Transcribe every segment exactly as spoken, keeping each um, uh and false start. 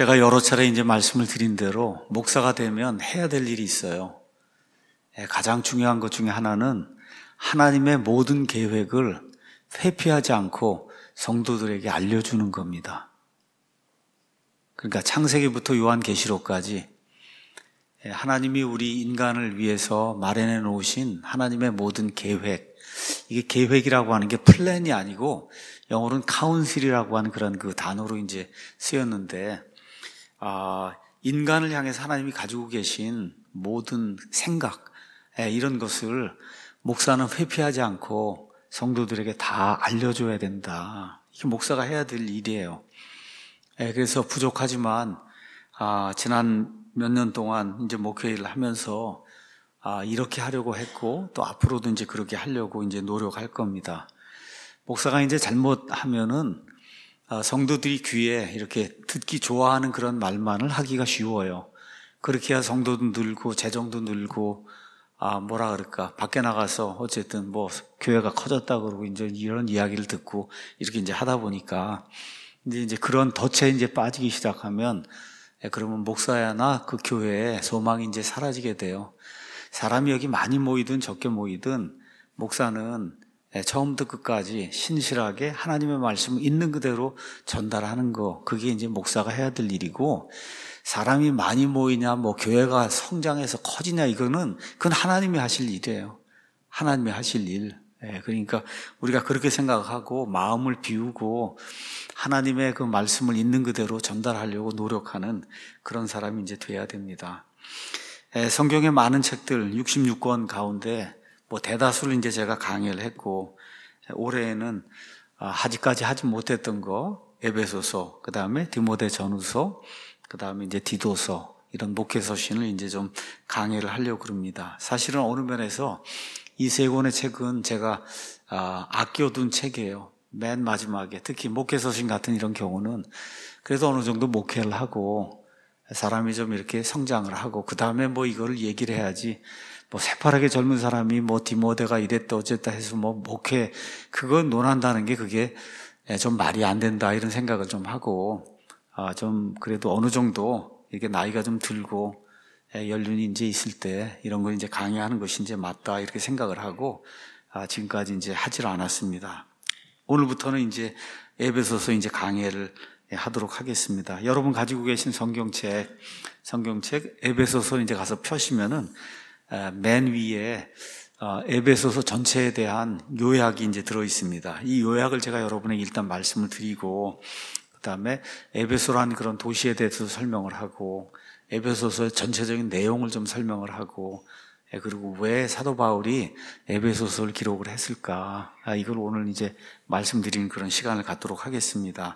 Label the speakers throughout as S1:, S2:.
S1: 제가 여러 차례 이제 말씀을 드린 대로 목사가 되면 해야 될 일이 있어요. 가장 중요한 것 중에 하나는 하나님의 모든 계획을 회피하지 않고 성도들에게 알려주는 겁니다. 그러니까 창세기부터 요한계시록까지 하나님이 우리 인간을 위해서 마련해 놓으신 하나님의 모든 계획, 이게 계획이라고 하는 게 플랜이 아니고 영어로는 카운실이라고 하는 그런 그 단어로 이제 쓰였는데, 아, 인간을 향해서 하나님이 가지고 계신 모든 생각, 이런 것을 목사는 회피하지 않고 성도들에게 다 알려줘야 된다. 이게 목사가 해야 될 일이에요. 그래서 부족하지만 아, 지난 몇 년 동안 이제 목회를 하면서 아, 이렇게 하려고 했고 또 앞으로도 이제 그렇게 하려고 이제 노력할 겁니다. 목사가 이제 잘못하면은 성도들이 귀에 이렇게 듣기 좋아하는 그런 말만을 하기가 쉬워요. 그렇게 해야 성도도 늘고 재정도 늘고 아 뭐라 그럴까 밖에 나가서 어쨌든 뭐 교회가 커졌다 그러고 이제 이런 이야기를 듣고 이렇게 이제 하다 보니까 이제 이제 그런 덫에 이제 빠지기 시작하면 그러면 목사야나 그 교회에 소망이 이제 사라지게 돼요. 사람이 여기 많이 모이든 적게 모이든 목사는 처음부터 끝까지 신실하게 하나님의 말씀을 있는 그대로 전달하는 거, 그게 이제 목사가 해야 될 일이고, 사람이 많이 모이냐, 뭐 교회가 성장해서 커지냐, 이거는 그건 하나님이 하실 일이에요. 하나님이 하실 일. 그러니까 우리가 그렇게 생각하고 마음을 비우고 하나님의 그 말씀을 있는 그대로 전달하려고 노력하는 그런 사람이 이제 돼야 됩니다. 성경의 많은 책들 육십육 권 가운데 뭐 대다수를 이제 제가 강의를 했고, 올해에는 아직까지 하지 못했던 거 에베소서, 그 다음에 디모데 전후서, 그 다음에 이제 디도서, 이런 목회서신을 이제 좀 강의를 하려고 그럽니다. 사실은 어느 면에서 이 세 권의 책은 제가 아껴둔 책이에요. 맨 마지막에 특히 목회서신 같은 이런 경우는 그래도 어느 정도 목회를 하고 사람이 좀 이렇게 성장을 하고 그 다음에 뭐 이거를 얘기를 해야지, 뭐 새파랗게 젊은 사람이 뭐 디모데가 이랬다 어쨌다 해서 뭐 목회 그거 논한다는 게 그게 좀 말이 안 된다 이런 생각을 좀 하고, 아, 좀 그래도 어느 정도 이렇게 나이가 좀 들고 연륜이 이제 있을 때 이런 걸 이제 강의하는 것이 이제 맞다 이렇게 생각을 하고 아, 지금까지 이제 하질 않았습니다. 오늘부터는 이제 에베소서 이제 강의를 하도록 하겠습니다. 여러분 가지고 계신 성경책, 성경책 에베소서 이제 가서 펴시면은 맨 위에 에베소서 전체에 대한 요약이 이제 들어 있습니다. 이 요약을 제가 여러분에게 일단 말씀을 드리고, 그 다음에 에베소라는 그런 도시에 대해서 설명을 하고, 에베소서의 전체적인 내용을 좀 설명을 하고, 그리고 왜 사도 바울이 에베소서를 기록을 했을까, 이걸 오늘 이제 말씀드리는 그런 시간을 갖도록 하겠습니다.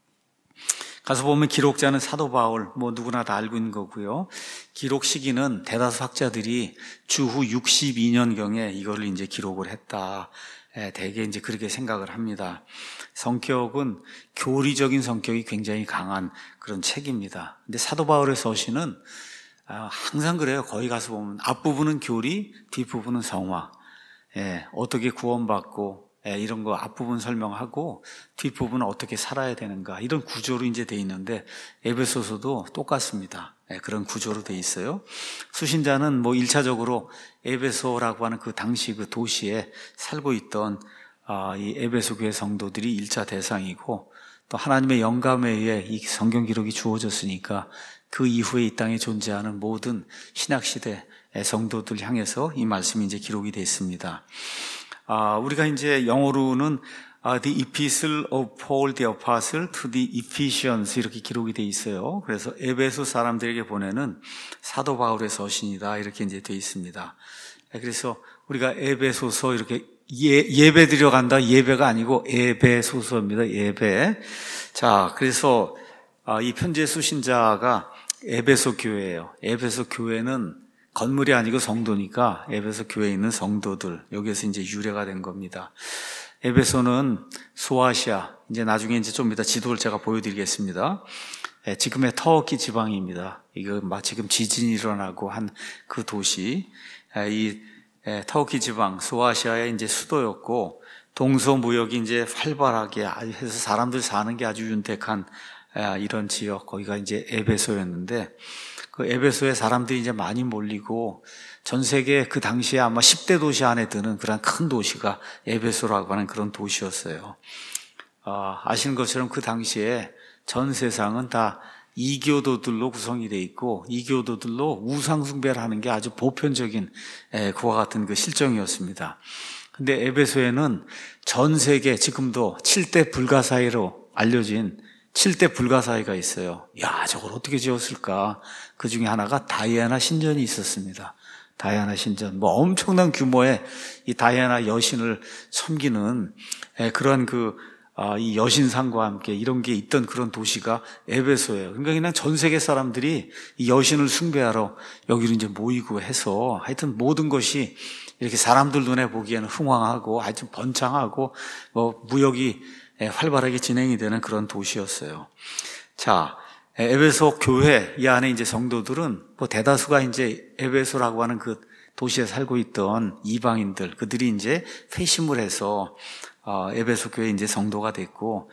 S1: 가서 보면 기록자는 사도 바울, 뭐 누구나 다 알고 있는 거고요. 기록 시기는 대다수 학자들이 주후 육십이 년경에 이거를 이제 기록을 했다. 대개 이제 그렇게 생각을 합니다. 성격은 교리적인 성격이 굉장히 강한 그런 책입니다. 근데 사도 바울의 서신은 항상 그래요. 거기 가서 보면 앞부분은 교리, 뒷부분은 성화. 예, 어떻게 구원받고 이런 거 앞부분 설명하고 뒷부분은 어떻게 살아야 되는가, 이런 구조로 이제 돼 있는데 에베소서도 똑같습니다. 그런 구조로 돼 있어요. 수신자는 뭐 일차적으로 에베소라고 하는 그 당시 그 도시에 살고 있던 이 에베소 교회 성도들이 일차 대상이고, 또 하나님의 영감에 의해 이 성경 기록이 주어졌으니까 그 이후에 이 땅에 존재하는 모든 신약시대 성도들 향해서 이 말씀이 이제 기록이 되어 있습니다. 아, 우리가 이제 영어로는 uh, The Epistle of Paul the Apostle to the Ephesians 이렇게 기록이 돼 있어요. 그래서 에베소 사람들에게 보내는 사도 바울의 서신이다 이렇게 이제 돼 있습니다. 그래서 우리가 에베소서 이렇게 예, 예배 드려 간다, 예배가 아니고 에베소서입니다. 예배. 자, 그래서 아, 이 편지의 수신자가 에베소 교회예요. 에베소 교회는 건물이 아니고 성도니까 에베소 교회에 있는 성도들, 여기에서 이제 유래가 된 겁니다. 에베소는 소아시아, 이제 나중에 이제 좀 이따 지도를 제가 보여드리겠습니다. 예, 지금의 터키 지방입니다. 이거 막 지금 지진이 일어나고 한 그 도시, 예, 이 예, 터키 지방 소아시아의 이제 수도였고, 동서 무역이 이제 활발하게 해서 사람들 사는 게 아주 윤택한 이런 지역, 거기가 이제 에베소였는데, 그 에베소에 사람들이 이제 많이 몰리고, 전 세계 그 당시에 아마 십 대 도시 안에 드는 그런 큰 도시가 에베소라고 하는 그런 도시였어요. 어, 아시는 것처럼 그 당시에 전 세상은 다 이교도들로 구성이 돼 있고, 이교도들로 우상숭배를 하는 게 아주 보편적인 에, 그와 같은 그 실정이었습니다. 근데 에베소에는 전 세계 지금도 칠 대 불가사의로 알려진 칠 대 불가사의가 있어요. 야, 저걸 어떻게 지었을까? 그 중에 하나가 다이애나 신전이 있었습니다. 다이애나 신전. 뭐 엄청난 규모의 이 다이애나 여신을 섬기는 그런 그, 아, 이 여신상과 함께 이런 게 있던 그런 도시가 에베소예요. 그러니까 그냥 전 세계 사람들이 이 여신을 숭배하러 여기로 이제 모이고 해서 하여튼 모든 것이 이렇게 사람들 눈에 보기에는 흥황하고 하여튼 번창하고 뭐 무역이 활발하게 진행이 되는 그런 도시였어요. 자, 에베소 교회 이 안에 이제 성도들은 뭐 대다수가 이제 에베소라고 하는 그 도시에 살고 있던 이방인들, 그들이 이제 회심을 해서 에베소 교회 이제 성도가 됐고,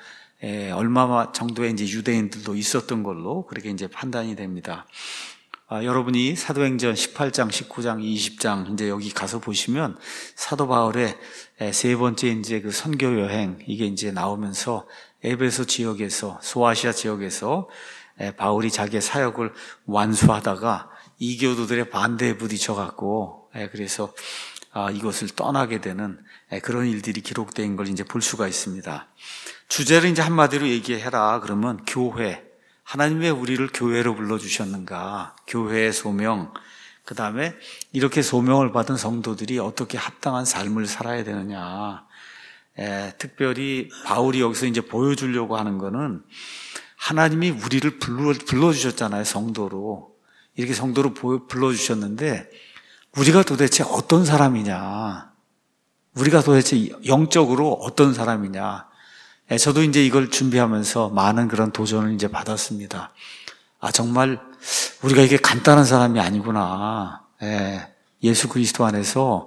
S1: 얼마 정도의 이제 유대인들도 있었던 걸로 그렇게 이제 판단이 됩니다. 아, 여러분이 사도행전 십팔 장, 십구 장, 이십 장 이제 여기 가서 보시면 사도 바울의 세 번째 이제 그 선교 여행 이게 이제 나오면서 에베소 지역에서 소아시아 지역에서 바울이 자기의 사역을 완수하다가 이교도들의 반대에 부딪혀 갖고 그래서 아, 이것을 떠나게 되는 그런 일들이 기록된 걸 이제 볼 수가 있습니다. 주제를 이제 한마디로 얘기해라 그러면 교회. 하나님 왜 우리를 교회로 불러주셨는가? 교회의 소명, 그 다음에 이렇게 소명을 받은 성도들이 어떻게 합당한 삶을 살아야 되느냐. 에, 특별히 바울이 여기서 이제 보여주려고 하는 거는 하나님이 우리를 불러, 불러주셨잖아요, 성도로. 이렇게 성도로 불러주셨는데 우리가 도대체 어떤 사람이냐. 우리가 도대체 영적으로 어떤 사람이냐. 저도 이제 이걸 준비하면서 많은 그런 도전을 이제 받았습니다. 아, 정말 우리가 이게 간단한 사람이 아니구나. 예, 예수 그리스도 안에서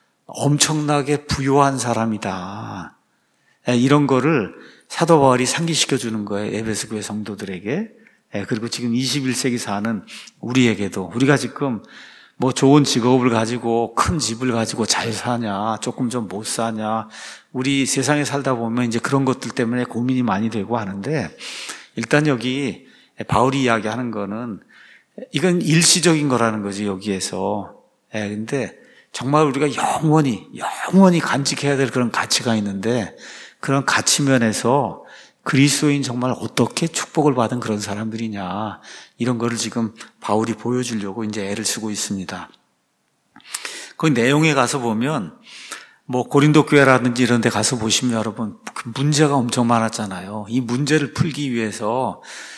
S1: 엄청나게 부요한 사람이다. 예, 이런 거를 사도 바울이 상기시켜 주는 거예요. 에베소 교회 성도들에게. 예, 그리고 지금 이십일 세기 사는 우리에게도 우리가 지금 뭐 좋은 직업을 가지고 큰 집을 가지고 잘 사냐, 조금 좀 못 사냐, 우리 세상에 살다 보면 이제 그런 것들 때문에 고민이 많이 되고 하는데, 일단 여기 바울이 이야기하는 거는 이건 일시적인 거라는 거지, 여기에서. 예, 근데 정말 우리가 영원히, 영원히 간직해야 될 그런 가치가 있는데, 그런 가치면에서 그리스도인 정말 어떻게 축복을 받은 그런 사람들이냐, 이런 거를 지금 바울이 보여주려고 이제 애를 쓰고 있습니다. 그 내용에 가서 보면 뭐 고린도 교회라든지 이런 데 가서 보시면 여러분 그 문제가 엄청 많았잖아요. 이 문제를 풀기 위해서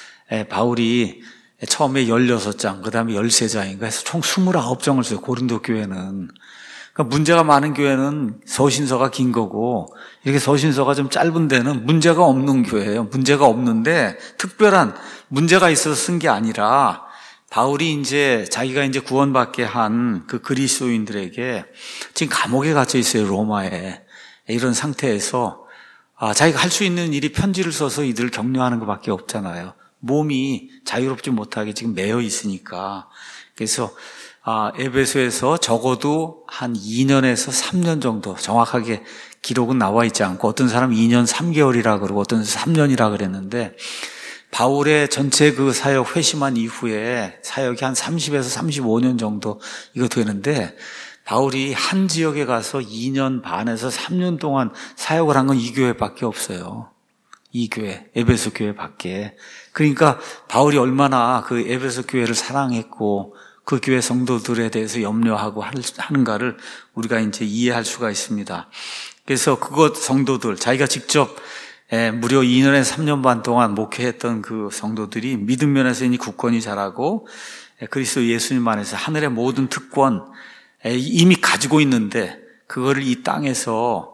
S1: 바울이 처음에 열여섯 장, 그 다음에 열세 장인가 해서 총 스물아홉 장을 써요. 고린도 교회는. 그러니까 문제가 많은 교회는 서신서가 긴 거고, 이렇게 서신서가 좀 짧은 데는 문제가 없는 교회예요. 문제가 없는데 특별한 문제가 있어서 쓴 게 아니라 바울이 이제 자기가 이제 구원받게 한 그 그리스도인들에게 지금 감옥에 갇혀 있어요, 로마에. 이런 상태에서 아, 자기가 할 수 있는 일이 편지를 써서 이들을 격려하는 것밖에 없잖아요. 몸이 자유롭지 못하게 지금 매여 있으니까. 그래서 아, 에베소에서 적어도 한 이 년에서 삼 년 정도 정확하게 기록은 나와 있지 않고 어떤 사람은 이 년 삼 개월이라 그러고 어떤 사람은 삼 년이라 그랬는데 바울의 전체 그 사역 회심한 이후에 사역이 한 삼십에서 삼십오 년 정도 이거 되는데 바울이 한 지역에 가서 이 년 반에서 삼 년 동안 사역을 한 건 이 교회밖에 없어요. 이 교회, 에베소 교회밖에. 그러니까 바울이 얼마나 그 에베소 교회를 사랑했고 그 교회 성도들에 대해서 염려하고 하는가를 우리가 이제 이해할 수가 있습니다. 그래서 그것 성도들, 자기가 직접 무려 이 년에서 삼 년 반 동안 목회했던 그 성도들이 믿음 면에서 이미 굳건히 자라고 그리스도 예수님 안에서 하늘의 모든 특권 이미 가지고 있는데 그거를 이 땅에서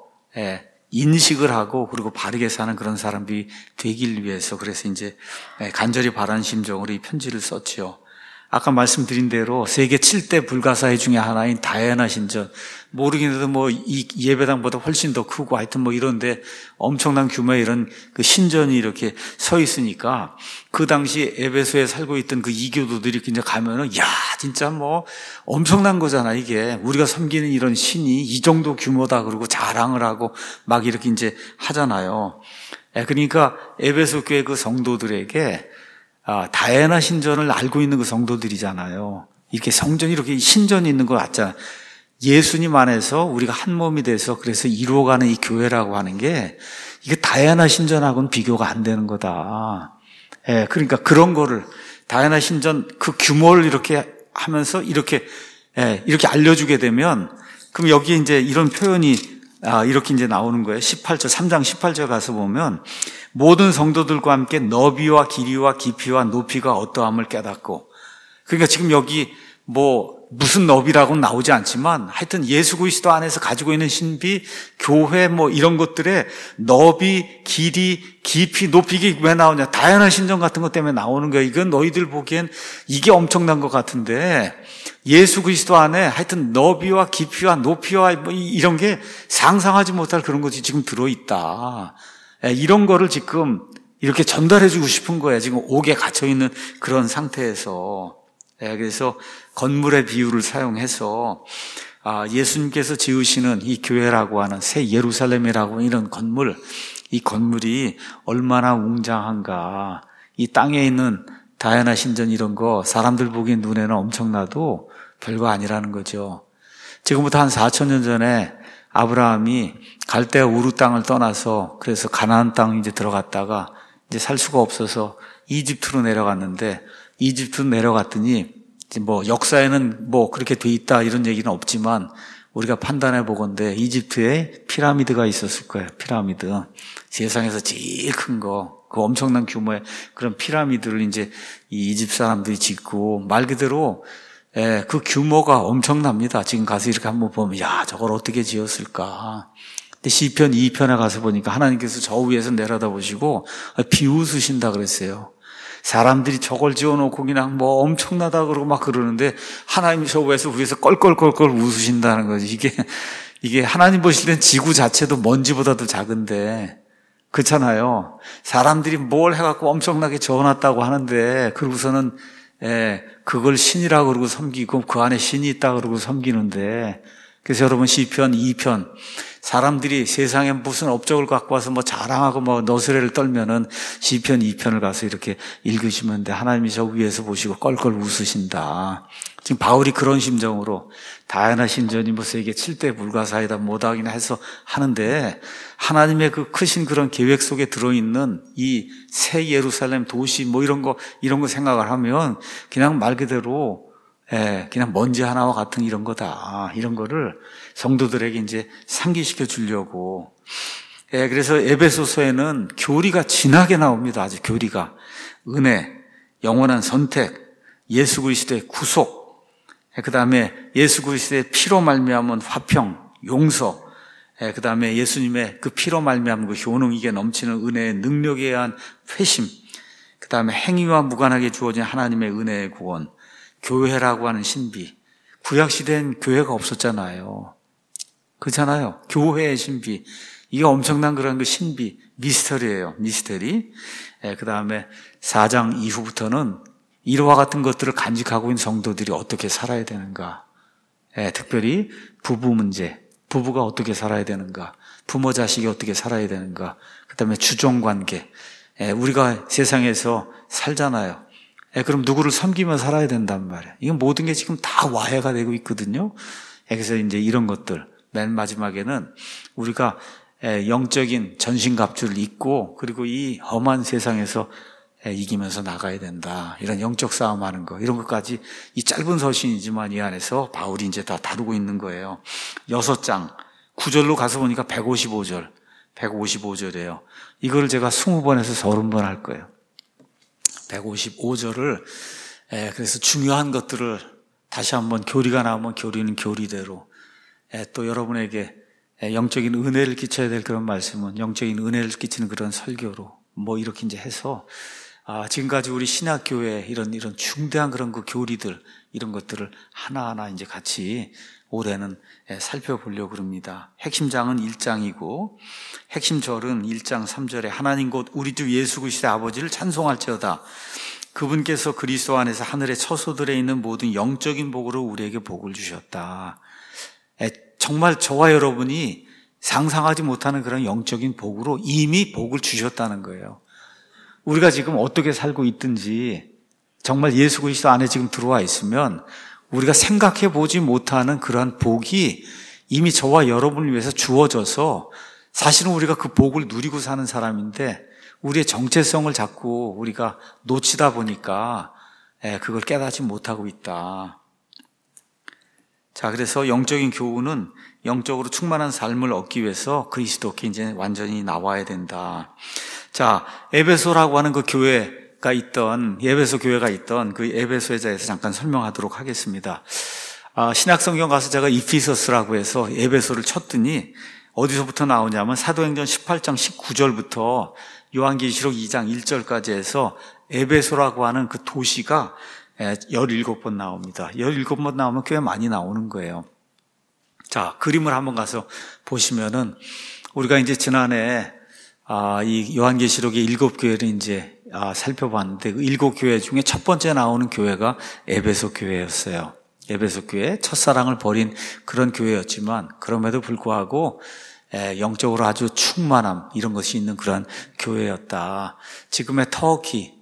S1: 인식을 하고 그리고 바르게 사는 그런 사람들이 되길 위해서 그래서 이제 간절히 바라는 심정으로 이 편지를 썼지요. 아까 말씀드린 대로 세계 칠 대 불가사의 중에 하나인 다이애나 신전, 모르긴 해도 뭐 이 예배당보다 훨씬 더 크고 하여튼 뭐 이런데 엄청난 규모의 이런 그 신전이 이렇게 서 있으니까 그 당시 에베소에 살고 있던 그 이교도들이 이제 가면은, 야, 진짜 뭐 엄청난 거잖아, 이게. 우리가 섬기는 이런 신이 이 정도 규모다, 그러고 자랑을 하고 막 이렇게 이제 하잖아요. 그러니까 에베소 교회 그 성도들에게 아, 다이애나 신전을 알고 있는 그 성도들이잖아요. 이렇게 성전이 이렇게 신전이 있는 거 같잖아요. 예수님 안에서 우리가 한 몸이 돼서 그래서 이루어가는 이 교회라고 하는 게 이게 다이애나 신전하고는 비교가 안 되는 거다. 예, 그러니까 그런 거를 다이애나 신전 그 규모를 이렇게 하면서 이렇게 예, 이렇게 알려주게 되면 그럼 여기 이제 이런 표현이 아, 이렇게 이제 나오는 거예요. 십팔 절, 삼 장 십팔 절 가서 보면 모든 성도들과 함께 너비와 길이와 깊이와 높이가 어떠함을 깨닫고, 그러니까 지금 여기 뭐 무슨 너비라고는 나오지 않지만 하여튼 예수 그리스도 안에서 가지고 있는 신비, 교회 뭐 이런 것들의 너비, 길이, 깊이, 높이, 이게 왜 나오냐? 다양한 신전 같은 것 때문에 나오는 거야. 이건 너희들 보기엔 이게 엄청난 것 같은데 예수 그리스도 안에 하여튼 너비와 깊이와 높이와 뭐 이런 게 상상하지 못할 그런 것이 지금 들어있다. 이런 거를 지금 이렇게 전달해주고 싶은 거예요. 지금 옥에 갇혀있는 그런 상태에서. 그래서 건물의 비유를 사용해서 예수님께서 지으시는 이 교회라고 하는 새 예루살렘이라고 하는 이런 건물, 이 건물이 얼마나 웅장한가. 이 땅에 있는 다이애나 신전 이런 거 사람들 보기엔 눈에는 엄청나도 별거 아니라는 거죠. 지금부터 한 사천 년 전에 아브라함이 갈대아 우르 땅을 떠나서 그래서 가나안 땅 이제 들어갔다가 이제 살 수가 없어서 이집트로 내려갔는데, 이집트 내려갔더니 뭐 역사에는 뭐 그렇게 돼 있다 이런 얘기는 없지만 우리가 판단해 보건대 이집트에 피라미드가 있었을 거예요. 피라미드. 세상에서 제일 큰 거, 그 엄청난 규모의 그런 피라미드를 이제 이 이집트 사람들이 짓고, 말 그대로 예, 그 규모가 엄청납니다. 지금 가서 이렇게 한번 보면 야, 저걸 어떻게 지었을까. 근데 시편 이 편에 가서 보니까 하나님께서 저 위에서 내려다보시고 비웃으신다 그랬어요. 사람들이 저걸 지어놓고 그냥 뭐 엄청나다 그러고 막 그러는데 하나님이 저 위에서 위에서 껄껄껄껄 웃으신다는 거지. 이게 이게 하나님 보실 땐 지구 자체도 먼지보다도 작은데, 그렇잖아요. 사람들이 뭘 해갖고 엄청나게 지어놨다고 하는데 그러고서는 예, 그걸 신이라고 그러고 섬기고 그 안에 신이 있다 그러고 섬기는데, 그래서 여러분 시편 이 편 사람들이 세상에 무슨 업적을 갖고 와서 뭐 자랑하고 뭐 너스레를 떨면은 시편 이 편을 가서 이렇게 읽으시면 돼. 하나님이 저 위에서 보시고 껄껄 웃으신다. 지금 바울이 그런 심정으로 다이애나 신전이 뭐 세계 칠 대 불가사이다 뭐다기나 해서 하는데, 하나님의 그 크신 그런 계획 속에 들어있는 이 새 예루살렘 도시 뭐 이런 거 이런 거 생각을 하면 그냥 말 그대로 예, 그냥 먼지 하나와 같은 이런 거다. 이런 거를 성도들에게 이제 상기시켜 주려고. 예, 그래서 에베소서에는 교리가 진하게 나옵니다. 아주 교리가. 은혜, 영원한 선택, 예수 그리스도의 구속, 예, 그 다음에 예수 그리스도의 피로 말미암은 화평, 용서, 예, 그 다음에 예수님의 그 피로 말미암은 그 효능이게 넘치는 은혜의 능력에 의한 회심, 그 다음에 행위와 무관하게 주어진 하나님의 은혜의 구원, 교회라고 하는 신비. 구약시대엔 교회가 없었잖아요. 그렇잖아요. 교회의 신비. 이게 엄청난 그런 그 신비, 미스터리예요. 미스터리. 예, 그 다음에 사 장 이후부터는 이와 같은 것들을 간직하고 있는 성도들이 어떻게 살아야 되는가. 예, 특별히 부부 문제. 부부가 어떻게 살아야 되는가. 부모 자식이 어떻게 살아야 되는가. 그 다음에 주종관계. 예, 우리가 세상에서 살잖아요. 예, 그럼 누구를 섬기며 살아야 된단 말이에요. 이건 모든 게 지금 다 와해가 되고 있거든요. 예, 그래서 이제 이런 것들. 맨 마지막에는 우리가 예, 영적인 전신갑주를 입고 그리고 이 험한 세상에서 예, 이기면서 나가야 된다. 이런 영적 싸움하는 거. 이런 것까지 이 짧은 서신이지만 이 안에서 바울이 이제 다 다루고 있는 거예요. 여섯 장. 구 절로 가서 보니까 백오십오 절. 백오십오 절이에요. 이걸 제가 이십 번에서 삼십 번 할 거예요. 백오십오 절을 예, 그래서 중요한 것들을 다시 한번 교리가 나오면 교리는 교리대로 예, 또 여러분에게 예, 영적인 은혜를 끼쳐야 될 그런 말씀은 영적인 은혜를 끼치는 그런 설교로 뭐 이렇게 이제 해서 아, 지금까지 우리 신학교회 이런, 이런 중대한 그런 그 교리들, 이런 것들을 하나하나 이제 같이 올해는 살펴보려고 합니다. 핵심장은 일 장이고, 핵심 절은 일 장 삼 절에 하나님 곧 우리 주 예수 그리스도의 아버지를 찬송할지어다. 그분께서 그리스도 안에서 하늘의 처소들에 있는 모든 영적인 복으로 우리에게 복을 주셨다. 정말 저와 여러분이 상상하지 못하는 그런 영적인 복으로 이미 복을 주셨다는 거예요. 우리가 지금 어떻게 살고 있든지 정말 예수 그리스도 안에 지금 들어와 있으면 우리가 생각해 보지 못하는 그러한 복이 이미 저와 여러분을 위해서 주어져서 사실은 우리가 그 복을 누리고 사는 사람인데 우리의 정체성을 자꾸 우리가 놓치다 보니까 그걸 깨닫지 못하고 있다. 자, 그래서 영적인 교훈은 영적으로 충만한 삶을 얻기 위해서 그리스도께 이제 완전히 나와야 된다. 자, 에베소라고 하는 그 교회가 있던, 에베소 교회가 있던 그 에베소에 대해서 잠깐 설명하도록 하겠습니다. 아, 신약성경 가서 제가 이피서스라고 해서 에베소를 쳤더니 어디서부터 나오냐면 사도행전 십팔 장 십구 절부터 요한계시록 이 장 일 절까지 해서 에베소라고 하는 그 도시가 열일곱 번 나옵니다. 열일곱 번 나오면 꽤 많이 나오는 거예요. 자, 그림을 한번 가서 보시면은 우리가 이제 지난해 아, 이 요한계시록의 일곱 교회를 이제 아, 살펴봤는데 그 일곱 교회 중에 첫 번째 나오는 교회가 에베소 교회였어요. 에베소 교회, 첫사랑을 버린 그런 교회였지만 그럼에도 불구하고 에, 영적으로 아주 충만함 이런 것이 있는 그런 교회였다. 지금의 터키,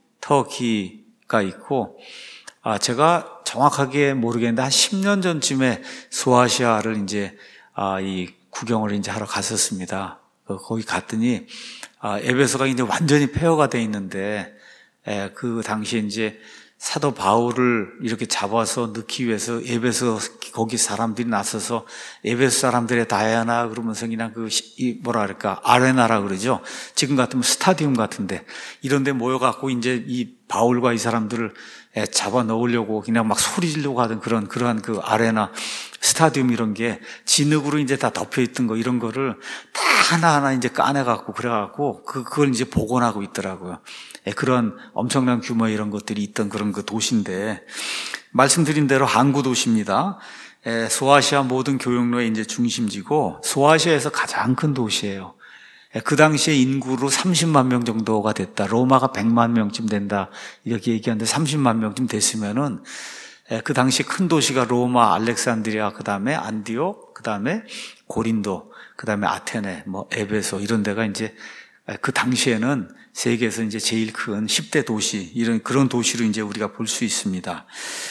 S1: 터키가 있고 아, 제가 정확하게 모르겠는데 한 십 년 전쯤에 소아시아를 이제 아, 이 구경을 이제 하러 갔었습니다. 거기 갔더니 아, 에베소가 이제 완전히 폐허가 돼 있는데 에, 그 당시에 이제 사도 바울을 이렇게 잡아서 넣기 위해서 에베소 거기 사람들이 나서서 에베소 사람들의 다이아나 그러면서 그냥 그 뭐라 그럴까 아레나라 그러죠. 지금 같으면 스타디움 같은데 이런 데 모여갖고 이제 이 바울과 이 사람들을 잡아 넣으려고 그냥 막 소리 지르고 하던 그런 그러한 그 아레나 스타디움 이런 게 진흙으로 이제 다 덮여 있던 거 이런 거를 다 하나하나 이제 까내갖고 그래갖고 그 그걸 이제 복원하고 있더라고요. 그런 엄청난 규모의 이런 것들이 있던 그런 그 도시인데 말씀드린 대로 항구 도시입니다. 소아시아 모든 교역로의 이제 중심지고 소아시아에서 가장 큰 도시예요. 그 당시에 인구로 삼십만 명 정도가 됐다. 로마가 백만 명쯤 된다. 이렇게 얘기하는데 삼십만 명쯤 됐으면은 그 당시 큰 도시가 로마, 알렉산드리아, 그 다음에 안디옥, 그 다음에 고린도, 그 다음에 아테네, 뭐 에베소 이런 데가 이제 그 당시에는 세계에서 이제 제일 큰 십 대 도시 이런 그런 도시로 이제 우리가 볼 수 있습니다.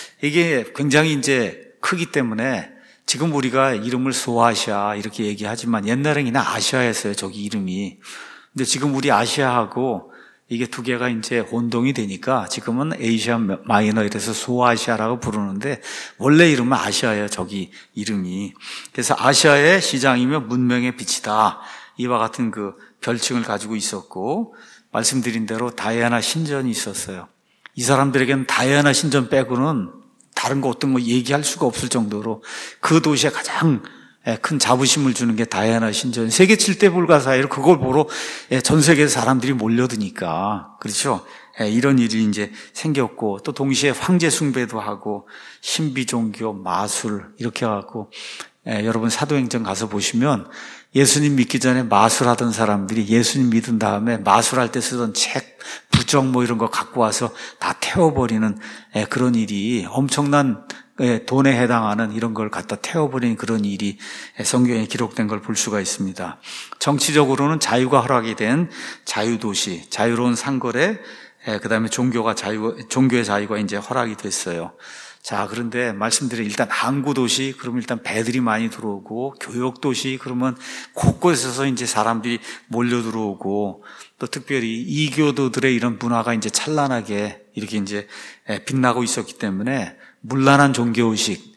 S1: 이게 굉장히 이제 크기 때문에 지금 우리가 이름을 소아시아 이렇게 얘기하지만 옛날에는 그냥 아시아였어요. 저기 이름이. 근데 지금 우리 아시아하고 이게 두 개가 이제 혼동이 되니까 지금은 에이시아 마이너 이래서 소아시아라고 부르는데 원래 이름은 아시아예요. 저기 이름이. 그래서 아시아의 시장이며 문명의 빛이다. 이와 같은 그 별칭을 가지고 있었고 말씀드린 대로 다이아나 신전이 있었어요. 이 사람들에게는 다이아나 신전 빼고는 다른 거 어떤 거 얘기할 수가 없을 정도로 그 도시에 가장 큰 자부심을 주는 게 다이아나 신전. 세계 칠 대 불가사의로 그걸 보러 전 세계 사람들이 몰려드니까. 그렇죠? 이런 일이 이제 생겼고 또 동시에 황제 숭배도 하고 신비 종교, 마술 이렇게 해갖고 여러분 사도행전 가서 보시면 예수님 믿기 전에 마술하던 사람들이 예수님 믿은 다음에 마술할 때 쓰던 책, 부적 뭐 이런 거 갖고 와서 다 태워버리는 그런 일이 엄청난 돈에 해당하는 이런 걸 갖다 태워버리는 그런 일이 성경에 기록된 걸 볼 수가 있습니다. 정치적으로는 자유가 허락이 된 자유도시, 자유로운 상거래, 그 다음에 종교가 자유, 종교의 자유가 이제 허락이 됐어요. 자, 그런데 말씀드린 일단 항구도시, 그러면 일단 배들이 많이 들어오고, 교역도시, 그러면 곳곳에서 이제 사람들이 몰려 들어오고, 또 특별히 이교도들의 이런 문화가 이제 찬란하게 이렇게 이제 빛나고 있었기 때문에 문란한 종교의식,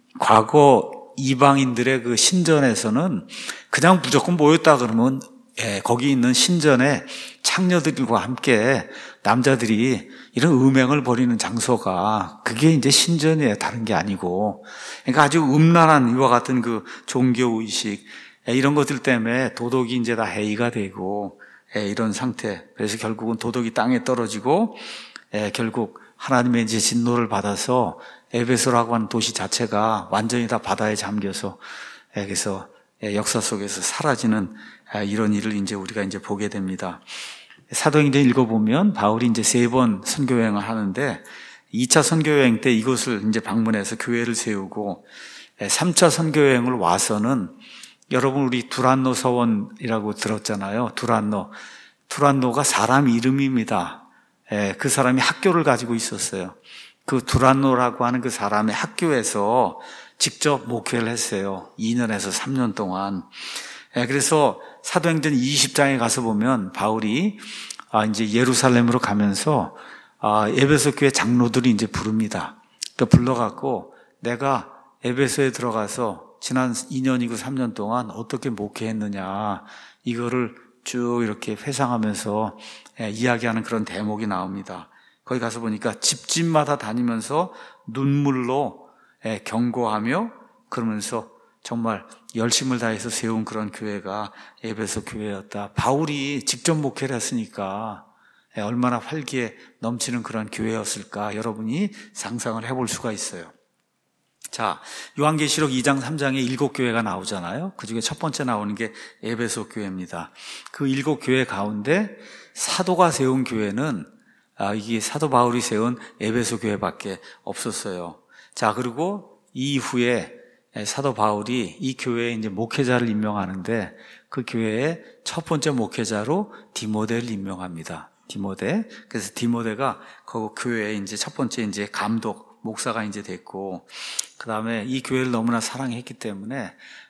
S1: 과거 이방인들의 그 신전에서는 그냥 무조건 모였다 그러면 예, 거기 있는 신전에 창녀들과 함께 남자들이 이런 음행을 벌이는 장소가 그게 이제 신전이에요. 다른 게 아니고. 그러니까 아주 음란한 이와 같은 그 종교의식 이런 것들 때문에 도덕이 이제 다 해이가 되고 예, 이런 상태. 그래서 결국은 도덕이 땅에 떨어지고 예, 결국 하나님의 이제 진노를 받아서 에베소라고 하는 도시 자체가 완전히 다 바다에 잠겨서 예, 그래서 예, 역사 속에서 사라지는 예, 이런 일을 이제 우리가 이제 보게 됩니다. 사도행전 읽어보면 바울이 이제 세 번 선교 여행을 하는데 이 차 선교 여행 때 이곳을 이제 방문해서 교회를 세우고 삼 차 선교 여행을 와서는 여러분 우리 두란노 서원이라고 들었잖아요. 두란노. 두란노가 사람 이름입니다. 그 사람이 학교를 가지고 있었어요. 그 두란노라고 하는 그 사람의 학교에서 직접 목회를 했어요. 이 년에서 삼 년 동안. 그래서 사도행전 이십 장에 가서 보면 바울이 이제 예루살렘으로 가면서 에베소 교회 장로들이 이제 부릅니다. 그 불러갖고 내가 에베소에 들어가서 지난 이 년이고 삼 년 동안 어떻게 목회했느냐 이거를 쭉 이렇게 회상하면서 이야기하는 그런 대목이 나옵니다. 거기 가서 보니까 집집마다 다니면서 눈물로 경고하며 그러면서 정말 열심을 다해서 세운 그런 교회가 에베소 교회였다. 바울이 직접 목회를 했으니까 얼마나 활기에 넘치는 그런 교회였을까 여러분이 상상을 해볼 수가 있어요. 자, 요한계시록 이 장 삼 장에 일곱 교회가 나오잖아요. 그 중에 첫 번째 나오는 게 에베소 교회입니다. 그 일곱 교회 가운데 사도가 세운 교회는 아, 이게 사도 바울이 세운 에베소 교회밖에 없었어요. 자, 그리고 이후에 사도 바울이 이 교회에 이제 목회자를 임명하는데 그 교회의 첫 번째 목회자로 디모데를 임명합니다. 디모데. 그래서 디모데가 그 교회의 이제 첫 번째 이제 감독 목사가 이제 됐고, 그 다음에 이 교회를 너무나 사랑했기 때문에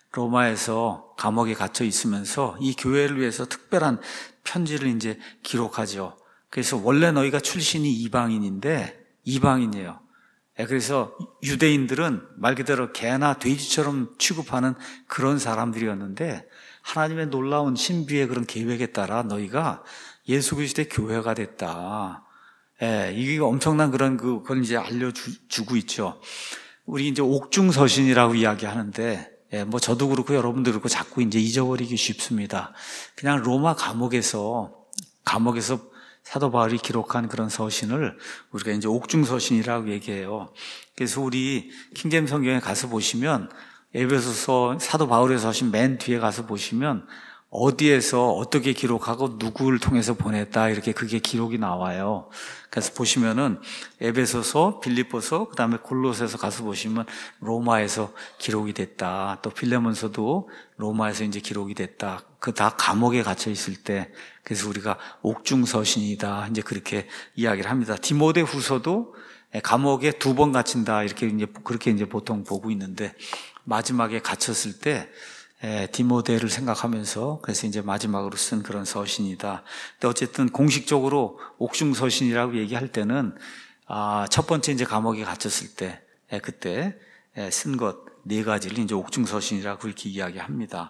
S1: 로마에서 감옥에 갇혀 있으면서 이 교회를 위해서 특별한 편지를 이제 기록하죠. 그래서 원래 너희가 출신이 이방인인데 이방인이에요. 그래서 유대인들은 말 그대로 개나 돼지처럼 취급하는 그런 사람들이었는데 하나님의 놀라운 신비의 그런 계획에 따라 너희가 예수 그리스도의 교회가 됐다. 예, 이게 엄청난 그런 그, 그걸 이제 알려주고 있죠. 우리 이제 옥중서신이라고 이야기하는데, 예, 뭐 저도 그렇고 여러분도 그렇고 자꾸 이제 잊어버리기 쉽습니다. 그냥 로마 감옥에서, 감옥에서 사도 바울이 기록한 그런 서신을 우리가 이제 옥중서신이라고 얘기해요. 그래서 우리 킹제임스 성경에 가서 보시면 에베소서 사도 바울의 서신 맨 뒤에 가서 보시면 어디에서 어떻게 기록하고 누구를 통해서 보냈다 이렇게 그게 기록이 나와요. 그래서 보시면은 에베소서, 빌립보서, 그다음에 골로새서 가서 보시면 로마에서 기록이 됐다. 또 필레몬서도 로마에서 이제 기록이 됐다. 그 다 감옥에 갇혀 있을 때 그래서 우리가 옥중서신이다 이제 그렇게 이야기를 합니다. 디모데후서도 감옥에 두 번 갇힌다 이렇게 이제 그렇게 이제 보통 보고 있는데 마지막에 갇혔을 때 예, 디모데를 생각하면서 그래서 이제 마지막으로 쓴 그런 서신이다. 근데 어쨌든 공식적으로 옥중서신이라고 얘기할 때는 아, 첫 번째 이제 감옥에 갇혔을 때 예, 그때 예, 쓴 것 네 가지를 이제 옥중서신이라고 그렇게 이야기합니다.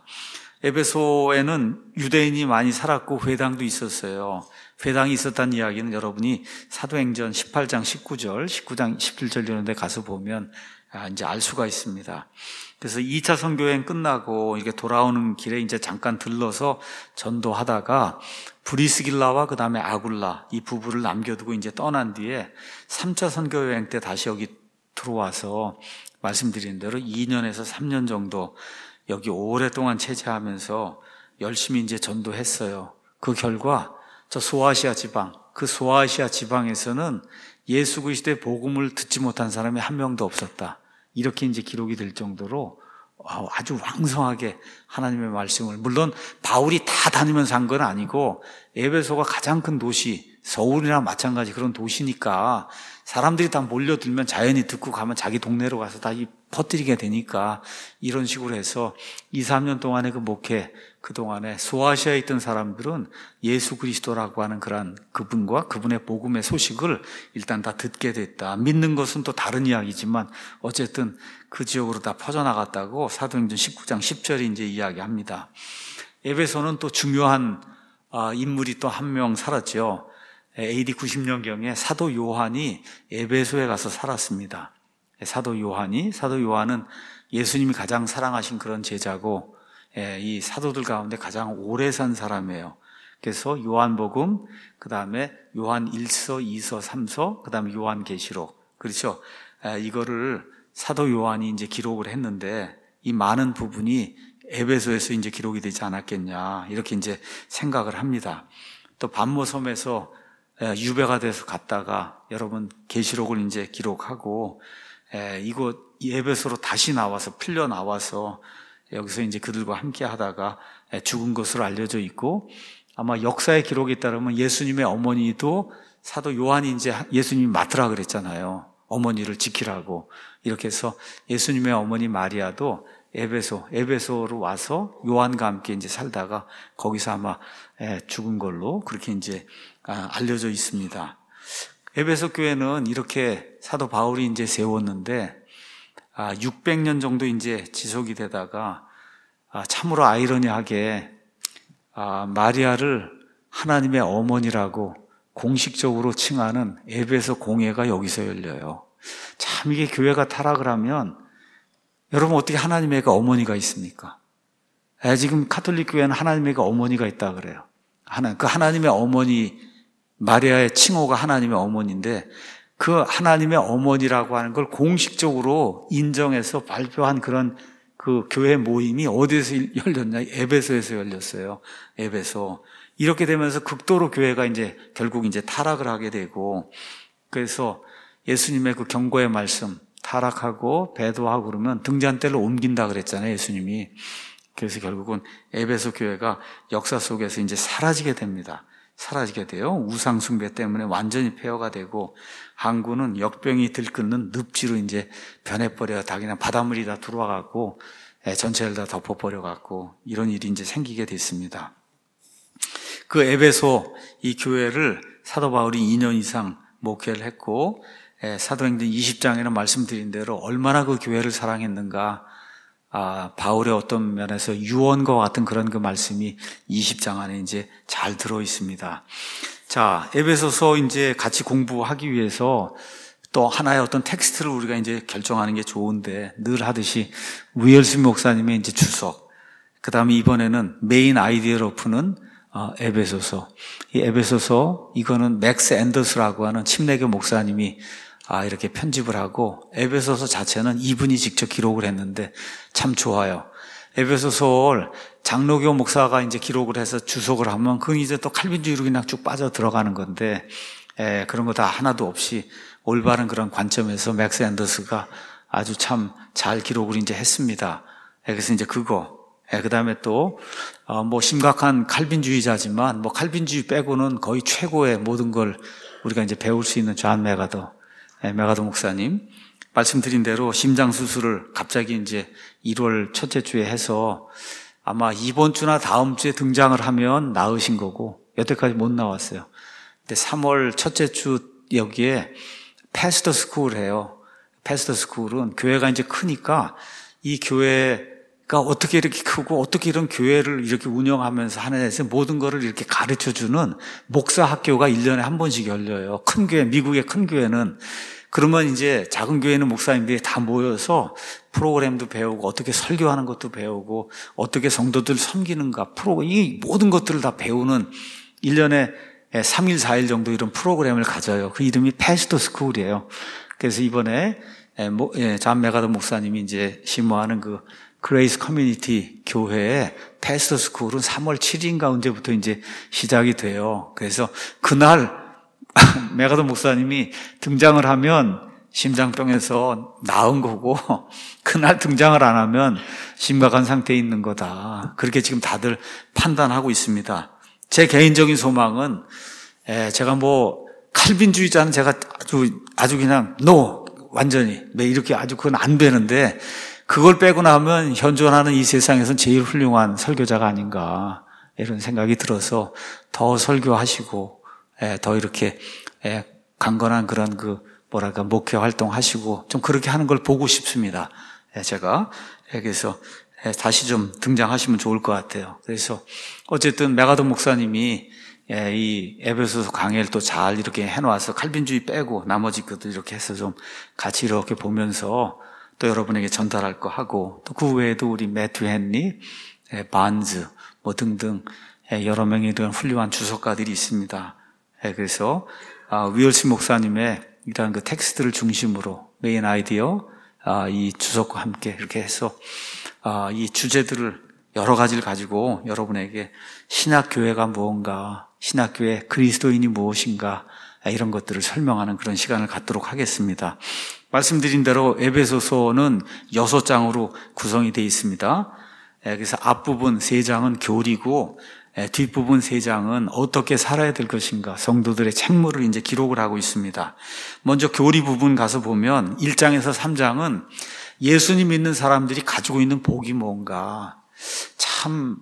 S1: 에베소에는 유대인이 많이 살았고 회당도 있었어요. 회당이 있었다는 이야기는 여러분이 사도행전 십팔 장 십구 절, 십구 장 십칠 절 이런 데 가서 보면 아, 이제 알 수가 있습니다. 그래서 이 차 선교여행 끝나고 이렇게 돌아오는 길에 이제 잠깐 들러서 전도하다가 브리스길라와 그 다음에 아굴라 이 부부를 남겨두고 이제 떠난 뒤에 삼 차 선교여행 때 다시 여기 들어와서 말씀드린 대로 이 년에서 삼 년 정도 여기 오랫동안 체제하면서 열심히 이제 전도했어요. 그 결과 저 소아시아 지방, 그 소아시아 지방에서는 예수 그리스도의 복음을 듣지 못한 사람이 한 명도 없었다. 이렇게 이제 기록이 될 정도로 아주 왕성하게 하나님의 말씀을, 물론 바울이 다 다니면서 한 건 아니고 에베소가 가장 큰 도시, 서울이나 마찬가지 그런 도시니까 사람들이 다 몰려들면 자연히 듣고 가면 자기 동네로 가서 다 퍼뜨리게 되니까 이런 식으로 해서 이, 삼 년 동안의 그 목회, 그동안에 소아시아에 있던 사람들은 예수 그리스도라고 하는 그런 그분과 그분의 복음의 소식을 일단 다 듣게 됐다. 믿는 것은 또 다른 이야기지만 어쨌든 그 지역으로 다 퍼져나갔다고 사도행전 십구 장 십 절이 이제 이야기합니다. 에베소는 또 중요한 인물이 또 한 명 살았죠. 에이디 구십 년경에 사도 요한이 에베소에 가서 살았습니다. 사도 요한이, 사도 요한은 예수님이 가장 사랑하신 그런 제자고 이 사도들 가운데 가장 오래 산 사람이에요. 그래서 요한복음, 그 다음에 요한 일서, 이서, 삼서, 그 다음에 요한계시록. 그렇죠? 이거를 사도 요한이 이제 기록을 했는데 이 많은 부분이 에베소에서 이제 기록이 되지 않았겠냐, 이렇게 이제 생각을 합니다. 또 반모섬에서 유배가 돼서 갔다가 여러분 계시록을 이제 기록하고 이곳 에베소로 다시 나와서 풀려 나와서 여기서 이제 그들과 함께 하다가 죽은 것으로 알려져 있고, 아마 역사의 기록에 따르면 예수님의 어머니도 사도 요한이 이제 예수님이 맡으라 그랬잖아요. 어머니를 지키라고. 이렇게 해서 예수님의 어머니 마리아도 에베소, 에베소로 와서 요한과 함께 이제 살다가 거기서 아마 죽은 걸로 그렇게 이제 알려져 있습니다. 에베소 교회는 이렇게 사도 바울이 이제 세웠는데 육백 년 정도 이제 지속이 되다가 참으로 아이러니하게 마리아를 하나님의 어머니라고 공식적으로 칭하는 에베소 공회가 여기서 열려요. 참 이게 교회가 타락을 하면 여러분 어떻게 하나님의 애가 어머니가 있습니까? 지금 카톨릭 교회는 하나님의 애가 어머니가 있다 그래요. 하나, 그 하나님의 어머니, 마리아의 칭호가 하나님의 어머니인데 그 하나님의 어머니라고 하는 걸 공식적으로 인정해서 발표한 그런 그 교회 모임이 어디에서 열렸냐? 에베소에서 열렸어요. 에베소. 이렇게 되면서 극도로 교회가 이제 결국 이제 타락을 하게 되고, 그래서 예수님의 그 경고의 말씀, 타락하고 배도하고 그러면 등잔대를 옮긴다 그랬잖아요, 예수님이. 그래서 결국은 에베소 교회가 역사 속에서 이제 사라지게 됩니다. 사라지게 돼요. 우상숭배 때문에 완전히 폐허가 되고, 항구는 역병이 들끓는 늪지로 이제 변해버려요. 다 그냥 바닷물이 다 들어와갖고 전체를 다 덮어버려갖고 이런 일이 이제 생기게 됐습니다. 그 에베소 이 교회를 사도 바울이 이 년 이상 목회를 했고, 사도행전 이십 장에는 말씀드린 대로 얼마나 그 교회를 사랑했는가. 아, 바울의 어떤 면에서 유언과 같은 그런 그 말씀이 이십 장 안에 이제 잘 들어 있습니다. 자, 에베소서 이제 같이 공부하기 위해서 또 하나의 어떤 텍스트를 우리가 이제 결정하는 게 좋은데, 늘 하듯이 위얼스 목사님의 이제 주석, 그 다음에 이번에는 메인 아이디어로 푸는 어, 에베소서. 이 에베소서, 이거는 맥스 앤더스라고 하는 침례교 목사님이 아, 이렇게 편집을 하고, 에베소서 자체는 이분이 직접 기록을 했는데 참 좋아요. 에베소서를 장로교 목사가 이제 기록을 해서 주석을 하면 그건 이제 또 칼빈주의로 그냥 쭉 빠져 들어가는 건데, 에, 그런 거 다 하나도 없이 올바른 그런 관점에서 맥스 앤더스가 아주 참 잘 기록을 이제 했습니다. 에, 그래서 이제 그거, 에, 그 다음에 또, 어, 뭐 심각한 칼빈주의자지만, 뭐 칼빈주의 빼고는 거의 최고의 모든 걸 우리가 이제 배울 수 있는 존 메가더, 에, 메가더 목사님. 말씀드린 대로 심장 수술을 갑자기 이제 일월 첫째 주에 해서 아마 이번 주나 다음 주에 등장을 하면 나으신 거고, 여태까지 못 나왔어요. 근데 삼월 첫째 주 여기에 패스터 스쿨을 해요. 패스터 스쿨은 교회가 이제 크니까 이 교회가 어떻게 이렇게 크고 어떻게 이런 교회를 이렇게 운영하면서 하는 데서 모든 거를 이렇게 가르쳐 주는 목사 학교가 일 년에 한 번씩 열려요. 큰 교회, 미국의 큰 교회는. 그러면 이제 작은 교회는 목사님들이 다 모여서 프로그램도 배우고 어떻게 설교하는 것도 배우고 어떻게 성도들 섬기는가, 프로, 이 모든 것들을 다 배우는 일 년에 삼 일, 사 일 정도 이런 프로그램을 가져요. 그 이름이 패스터 스쿨이에요. 그래서 이번에 존 메가더 목사님이 이제 심호하는 그 그레이스 커뮤니티 교회에 패스터 스쿨은 삼월 칠일인가 언제부터 이제 시작이 돼요. 그래서 그날 메가더 목사님이 등장을 하면 심장병에서 나은 거고, 그날 등장을 안 하면 심각한 상태에 있는 거다. 그렇게 지금 다들 판단하고 있습니다. 제 개인적인 소망은, 에, 제가 뭐 칼빈주의자는 제가 아주 아주 그냥 노 완전히 매 이렇게 아주 그건 안 되는데, 그걸 빼고 나면 현존하는 이 세상에서는 제일 훌륭한 설교자가 아닌가 이런 생각이 들어서 더 설교하시고, 예, 더 이렇게, 예, 강건한 그런 그, 뭐랄까, 목회 활동하시고, 좀 그렇게 하는 걸 보고 싶습니다. 예, 제가. 예, 그래서, 예, 다시 좀 등장하시면 좋을 것 같아요. 그래서, 어쨌든, 메가더 목사님이, 예, 이 에베소서 강해를 또 잘 이렇게 해놓아서 칼빈주의 빼고, 나머지 것도 이렇게 해서 좀 같이 이렇게 보면서 또 여러분에게 전달할 거 하고, 또 그 외에도 우리 매튜 헨리, 예, 반즈, 뭐 등등, 여러 명의 이런 훌륭한 주석가들이 있습니다. 그래서 위얼스 목사님의 이러한 그 텍스트를 중심으로 메인 아이디어, 이 주석과 함께 이렇게 해서 이 주제들을 여러 가지를 가지고 여러분에게 신학교회가 무언가, 신학교회 그리스도인이 무엇인가, 이런 것들을 설명하는 그런 시간을 갖도록 하겠습니다. 말씀드린 대로 에베소서는 여섯 장으로 구성이 되어 있습니다. 그래서 앞부분 세 장은 교리고 뒷부분 세 장은 어떻게 살아야 될 것인가, 성도들의 책무를 이제 기록을 하고 있습니다. 먼저 교리 부분 가서 보면 일 장에서 삼 장은 예수님 믿는 사람들이 가지고 있는 복이 뭔가, 참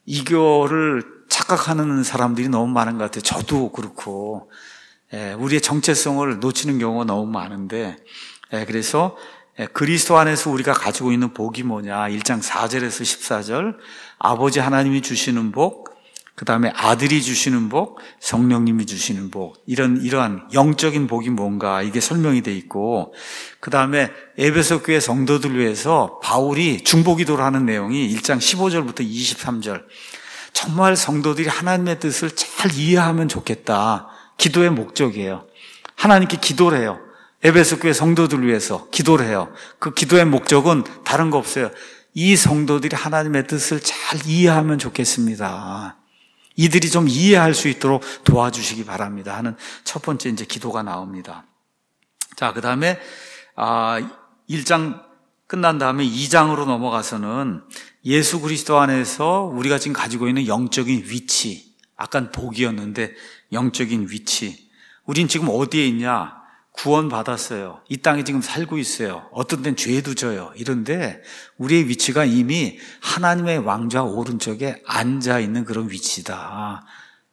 S1: 이거를 착각하는 사람들이 너무 많은 것 같아요. 저도 그렇고 우리의 정체성을 놓치는 경우가 너무 많은데, 그래서 그리스도 안에서 우리가 가지고 있는 복이 뭐냐, 일 장 사 절에서 십사 절, 아버지 하나님이 주시는 복, 그 다음에 아들이 주시는 복, 성령님이 주시는 복, 이런 이러한 영적인 복이 뭔가, 이게 설명이 돼 있고, 그 다음에 에베소 교회 성도들 위해서 바울이 중보기도를 하는 내용이 일 장 십오 절부터 이십삼 절, 정말 성도들이 하나님의 뜻을 잘 이해하면 좋겠다, 기도의 목적이에요. 하나님께 기도를 해요. 에베소 교회 성도들 위해서 기도를 해요. 그 기도의 목적은 다른 거 없어요. 이 성도들이 하나님의 뜻을 잘 이해하면 좋겠습니다. 이들이 좀 이해할 수 있도록 도와주시기 바랍니다 하는 첫 번째 이제 기도가 나옵니다. 자, 그 다음에 아, 일 장 끝난 다음에 이 장으로 넘어가서는 예수 그리스도 안에서 우리가 지금 가지고 있는 영적인 위치, 아깐 복이었는데 영적인 위치, 우린 지금 어디에 있냐? 구원 받았어요. 이 땅에 지금 살고 있어요. 어떤 데는 죄도 져요. 이런데 우리의 위치가 이미 하나님의 왕좌 오른쪽에 앉아 있는 그런 위치다.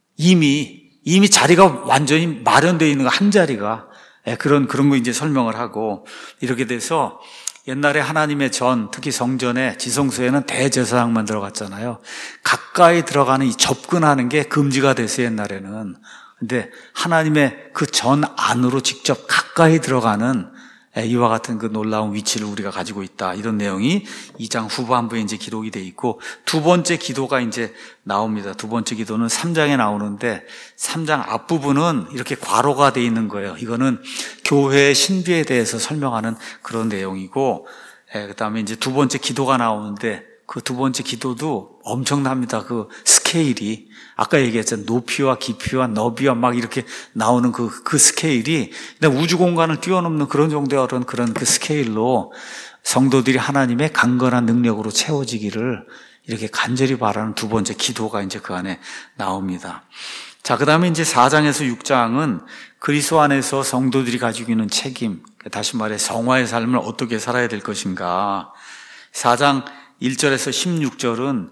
S1: 이미 이미 자리가 완전히 마련되어 있는 거, 한 자리가, 그런 그런 거 이제 설명을 하고, 이렇게 돼서 옛날에 하나님의 전, 특히 성전에 지성소에는 대제사장만 들어갔잖아요. 가까이 들어가는 이 접근하는 게 금지가 됐어요, 옛날에는. 근데 하나님의 그 전 안으로 직접 가까이 들어가는 이와 같은 그 놀라운 위치를 우리가 가지고 있다, 이런 내용이 이 장 후반부에 이제 기록이 돼 있고, 두 번째 기도가 이제 나옵니다. 두 번째 기도는 삼 장에 나오는데, 삼 장 앞부분은 이렇게 괄호가 돼 있는 거예요. 이거는 교회의 신비에 대해서 설명하는 그런 내용이고, 그 다음에 이제 두 번째 기도가 나오는데, 그 두 번째 기도도 엄청납니다. 그 스케일이. 아까 얘기했잖아요. 높이와 깊이와 너비와 막 이렇게 나오는 그, 그 스케일이 우주 공간을 뛰어넘는 그런 정도의 그런 그 스케일로 성도들이 하나님의 강건한 능력으로 채워지기를 이렇게 간절히 바라는 두 번째 기도가 이제 그 안에 나옵니다. 자, 그 다음에 이제 사 장에서 육 장은 그리스도 안에서 성도들이 가지고 있는 책임, 다시 말해 성화의 삶을 어떻게 살아야 될 것인가. 사 장 일 절에서 십육 절은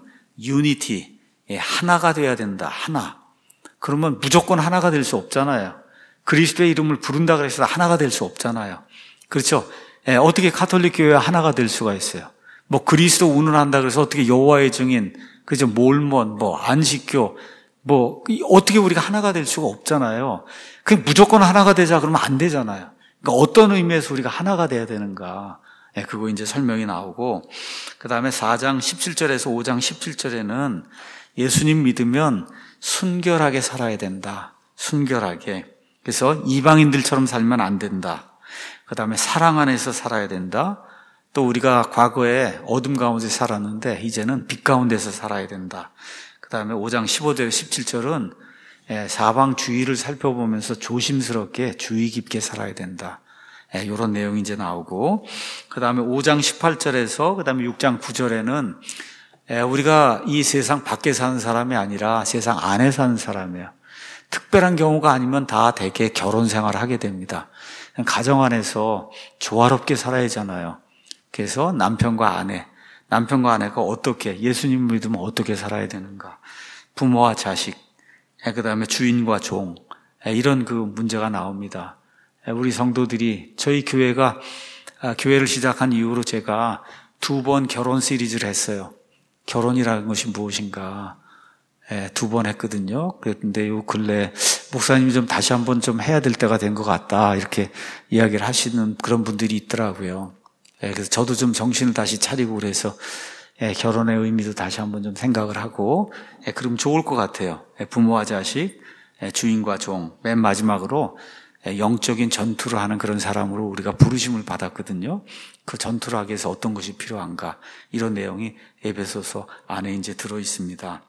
S1: 유니티, 하나가 돼야 된다, 하나. 그러면 무조건 하나가 될 수 없잖아요. 그리스도의 이름을 부른다 그래서 하나가 될 수 없잖아요. 그렇죠? 어떻게 가톨릭 교회가 하나가 될 수가 있어요? 뭐 그리스도 운운한다 그래서 어떻게 여호와의 증인, 그죠? 몰몬, 뭐 안식교, 뭐 어떻게 우리가 하나가 될 수가 없잖아요. 그 무조건 하나가 되자 그러면 안 되잖아요. 그러니까 어떤 의미에서 우리가 하나가 돼야 되는가? 네, 그거 이제 설명이 나오고, 그 다음에 사 장 십칠 절에서 오 장 십칠 절에는 예수님 믿으면 순결하게 살아야 된다. 순결하게. 그래서 이방인들처럼 살면 안 된다. 그 다음에 사랑 안에서 살아야 된다. 또 우리가 과거에 어둠 가운데 살았는데 이제는 빛 가운데서 살아야 된다. 그 다음에 오 장 십오 절 십칠 절은 사방 주위를 살펴보면서 조심스럽게 주의 깊게 살아야 된다. 이런 내용이 이제 나오고, 그 다음에 오 장 십팔 절에서 그 다음에 육 장 구 절에는 우리가 이 세상 밖에 사는 사람이 아니라 세상 안에 사는 사람이에요. 특별한 경우가 아니면 다 대개 결혼 생활을 하게 됩니다. 가정 안에서 조화롭게 살아야 하잖아요. 그래서 남편과 아내, 남편과 아내가 어떻게, 예수님 믿으면 어떻게 살아야 되는가, 부모와 자식, 그 다음에 주인과 종, 이런 그 문제가 나옵니다. 우리 성도들이, 저희 교회가 교회를 시작한 이후로 제가 두 번 결혼 시리즈를 했어요. 결혼이라는 것이 무엇인가 두 번 했거든요. 그런데 요 근래 목사님이 좀 다시 한번 좀 해야 될 때가 된 것 같다, 이렇게 이야기를 하시는 그런 분들이 있더라고요. 그래서 저도 좀 정신을 다시 차리고 그래서 예, 결혼의 의미도 다시 한번 좀 생각을 하고, 예, 그럼 좋을 것 같아요. 예, 부모와 자식, 예, 주인과 종, 맨 마지막으로 예, 영적인 전투를 하는 그런 사람으로 우리가 부르심을 받았거든요. 그 전투를 하기 위해서 어떤 것이 필요한가, 이런 내용이 에베소서 안에 이제 들어 있습니다.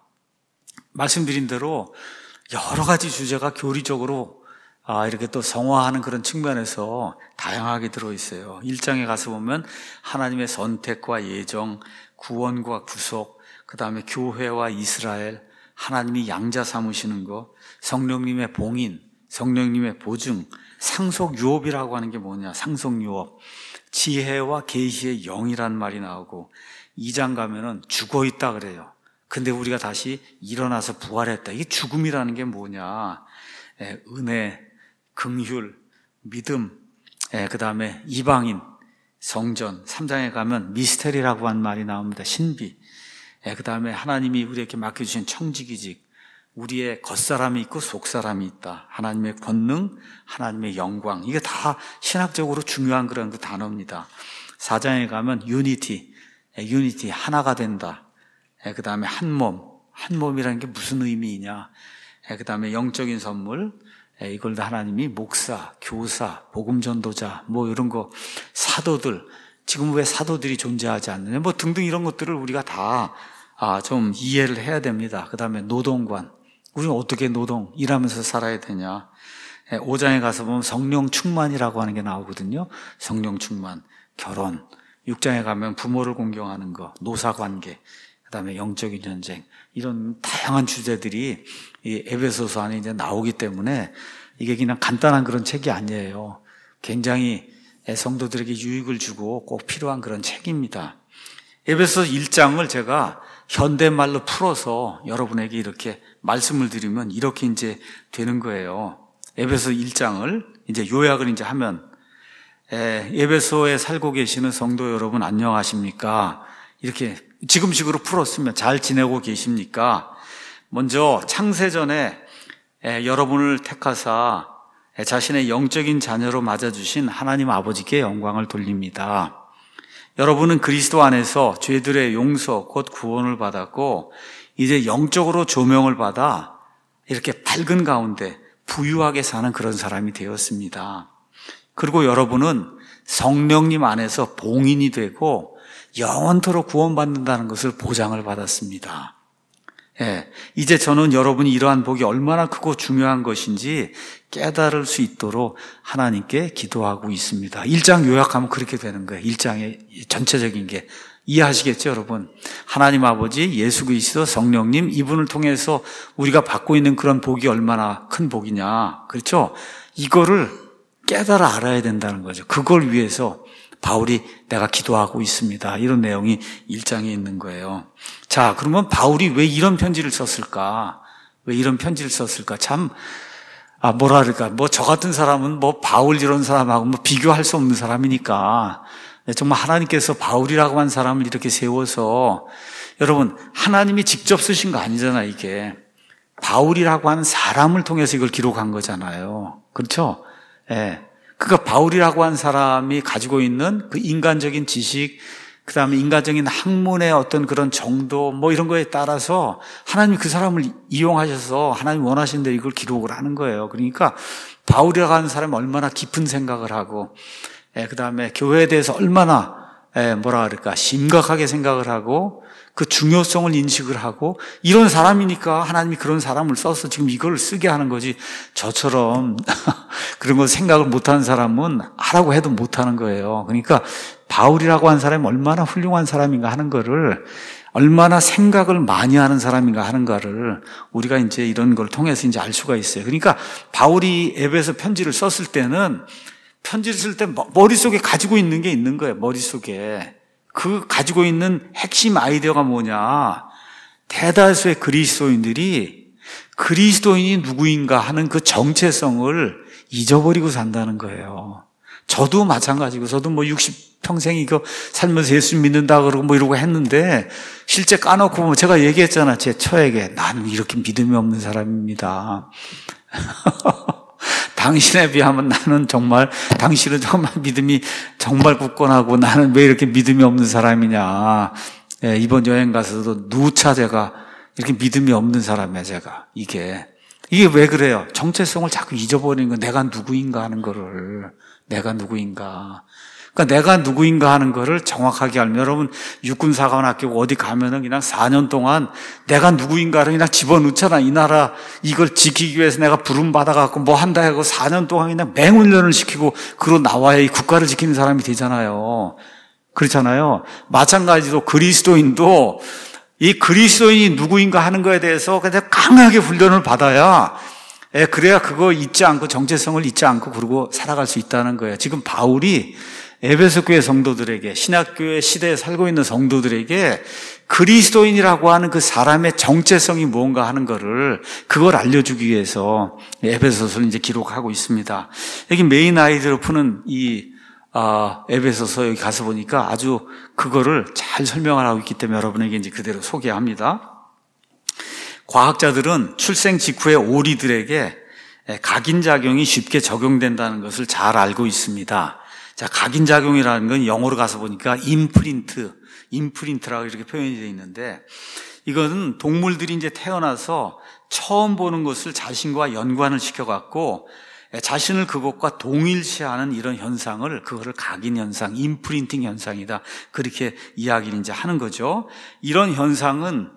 S1: 말씀드린 대로 여러 가지 주제가 교리적으로 아, 이렇게 또 성화하는 그런 측면에서 다양하게 들어있어요. 일 장에 가서 보면 하나님의 선택과 예정, 구원과 구속, 그 다음에 교회와 이스라엘, 하나님이 양자 삼으시는 것, 성령님의 봉인, 성령님의 보증, 상속유업이라고 하는 게 뭐냐, 상속유업, 지혜와 계시의 영이란 말이 나오고, 이 장 가면은 죽어있다 그래요. 근데 우리가 다시 일어나서 부활했다. 이게 죽음이라는 게 뭐냐, 예, 은혜, 긍휼, 믿음, 예, 그 다음에 이방인, 성전, 삼 장에 가면 미스테리라고 하는 말이 나옵니다. 신비. 예, 그 다음에 하나님이 우리에게 맡겨주신 청지기직, 우리의 겉사람이 있고 속사람이 있다. 하나님의 권능, 하나님의 영광. 이게 다 신학적으로 중요한 그런 그 단어입니다. 사 장에 가면 유니티, 예, 유니티, 하나가 된다. 예, 그 다음에 한 몸, 한 몸이라는 게 무슨 의미이냐. 예, 그 다음에 영적인 선물, 이걸 다 하나님이 목사, 교사, 복음전도자, 뭐 이런 거, 사도들, 지금 왜 사도들이 존재하지 않느냐, 뭐 등등 이런 것들을 우리가 다 좀 이해를 해야 됩니다. 그 다음에 노동관, 우리는 어떻게 노동, 일하면서 살아야 되냐. 오 장에 가서 보면 성령 충만이라고 하는 게 나오거든요. 성령 충만, 결혼. 육 장에 가면 부모를 공경하는 거, 노사관계, 그 다음에 영적인 전쟁, 이런 다양한 주제들이 이 에베소서 안에 이제 나오기 때문에 이게 그냥 간단한 그런 책이 아니에요. 굉장히 성도들에게 유익을 주고 꼭 필요한 그런 책입니다. 에베소서 일 장을 제가 현대말로 풀어서 여러분에게 이렇게 말씀을 드리면 이렇게 이제 되는 거예요. 에베소서 일 장을 이제 요약을 이제 하면, 에베소에 살고 계시는 성도 여러분 안녕하십니까? 이렇게 지금식으로 풀었으면 잘 지내고 계십니까? 먼저 창세전에 여러분을 택하사 자신의 영적인 자녀로 맞아주신 하나님 아버지께 영광을 돌립니다. 여러분은 그리스도 안에서 죄들의 용서 곧 구원을 받았고 이제 영적으로 조명을 받아 이렇게 밝은 가운데 부유하게 사는 그런 사람이 되었습니다. 그리고 여러분은 성령님 안에서 봉인이 되고 영원토록 구원받는다는 것을 보장을 받았습니다. 예, 이제 저는 여러분이 이러한 복이 얼마나 크고 중요한 것인지 깨달을 수 있도록 하나님께 기도하고 있습니다. 일 장 요약하면 그렇게 되는 거예요. 일 장의 전체적인 게. 이해하시겠죠, 여러분? 하나님 아버지, 예수 그리스도, 성령님, 이분을 통해서 우리가 받고 있는 그런 복이 얼마나 큰 복이냐. 그렇죠? 이거를 깨달아 알아야 된다는 거죠. 그걸 위해서 바울이 내가 기도하고 있습니다. 이런 내용이 일 장에 있는 거예요. 자, 그러면 바울이 왜 이런 편지를 썼을까? 왜 이런 편지를 썼을까? 참, 아, 뭐라 그럴까? 뭐, 저 같은 사람은 뭐, 바울 이런 사람하고 뭐, 비교할 수 없는 사람이니까. 정말 하나님께서 바울이라고 한 사람을 이렇게 세워서, 여러분, 하나님이 직접 쓰신 거 아니잖아요, 이게. 바울이라고 하는 사람을 통해서 이걸 기록한 거잖아요. 그렇죠? 예. 그러니까 바울이라고 한 사람이 가지고 있는 그 인간적인 지식, 그 다음에 인간적인 학문의 어떤 그런 정도, 뭐 이런 거에 따라서 하나님이 그 사람을 이용하셔서 하나님 원하신 대로 이걸 기록을 하는 거예요. 그러니까 바울이라고 하는 사람이 얼마나 깊은 생각을 하고, 예, 그 다음에 교회에 대해서 얼마나, 예, 뭐라 그럴까, 심각하게 생각을 하고, 그 중요성을 인식을 하고, 이런 사람이니까 하나님이 그런 사람을 써서 지금 이걸 쓰게 하는 거지, 저처럼 그런 거 생각을 못하는 사람은 하라고 해도 못하는 거예요. 그러니까 바울이라고 한 사람이 얼마나 훌륭한 사람인가 하는 거를, 얼마나 생각을 많이 하는 사람인가 하는 거를 우리가 이제 이런 걸 통해서 이제 알 수가 있어요. 그러니까 바울이 에베소 편지를 썼을 때는 편지를 쓸 때 머릿속에 가지고 있는 게 있는 거예요. 머릿속에. 그 가지고 있는 핵심 아이디어가 뭐냐. 대다수의 그리스도인들이 그리스도인이 누구인가 하는 그 정체성을 잊어버리고 산다는 거예요. 저도 마찬가지고, 저도 뭐 육십 평생 이거 살면서 예수 믿는다 그러고 뭐 이러고 했는데, 실제 까놓고 보면 제가 얘기했잖아, 제 처에게. 나는 이렇게 믿음이 없는 사람입니다. 당신에 비하면 나는 정말, 당신은 정말 믿음이 정말 굳건하고 나는 왜 이렇게 믿음이 없는 사람이냐. 예, 이번 여행 가서도 누차 제가 이렇게 믿음이 없는 사람이야, 제가. 이게. 이게 왜 그래요? 정체성을 자꾸 잊어버리는 거, 내가 누구인가 하는 거를. 내가 누구인가. 그러니까 내가 누구인가 하는 거를 정확하게 알면, 여러분, 육군사관학교 어디 가면은 그냥 사 년 동안 내가 누구인가를 그냥 집어넣잖아. 이 나라, 이걸 지키기 위해서 내가 부름 받아갖고 뭐 한다 하고 사 년 동안 그냥 맹훈련을 시키고, 그러고 나와야 이 국가를 지키는 사람이 되잖아요. 그렇잖아요. 마찬가지로 그리스도인도 이 그리스도인이 누구인가 하는 거에 대해서 그냥 강하게 훈련을 받아야, 예, 그래야 그거 잊지 않고 정체성을 잊지 않고 그러고 살아갈 수 있다는 거예요. 지금 바울이 에베소 교회 성도들에게, 신약교회 시대에 살고 있는 성도들에게 그리스도인이라고 하는 그 사람의 정체성이 무언가 하는 거를, 그걸 알려주기 위해서 에베소서를 이제 기록하고 있습니다. 여기 메인 아이디어로 푸는 이 아, 에베소서 여기 가서 보니까 아주 그거를 잘 설명을 하고 있기 때문에 여러분에게 이제 그대로 소개합니다. 과학자들은 출생 직후에 오리들에게 각인작용이 쉽게 적용된다는 것을 잘 알고 있습니다. 자, 각인작용이라는 건 영어로 가서 보니까 임프린트, 임프린트라고 이렇게 표현이 되어 있는데, 이거는 동물들이 이제 태어나서 처음 보는 것을 자신과 연관을 시켜갖고 자신을 그것과 동일시하는 이런 현상을, 그거를 각인 현상, 임프린팅 현상이다, 그렇게 이야기를 이제 하는 거죠. 이런 현상은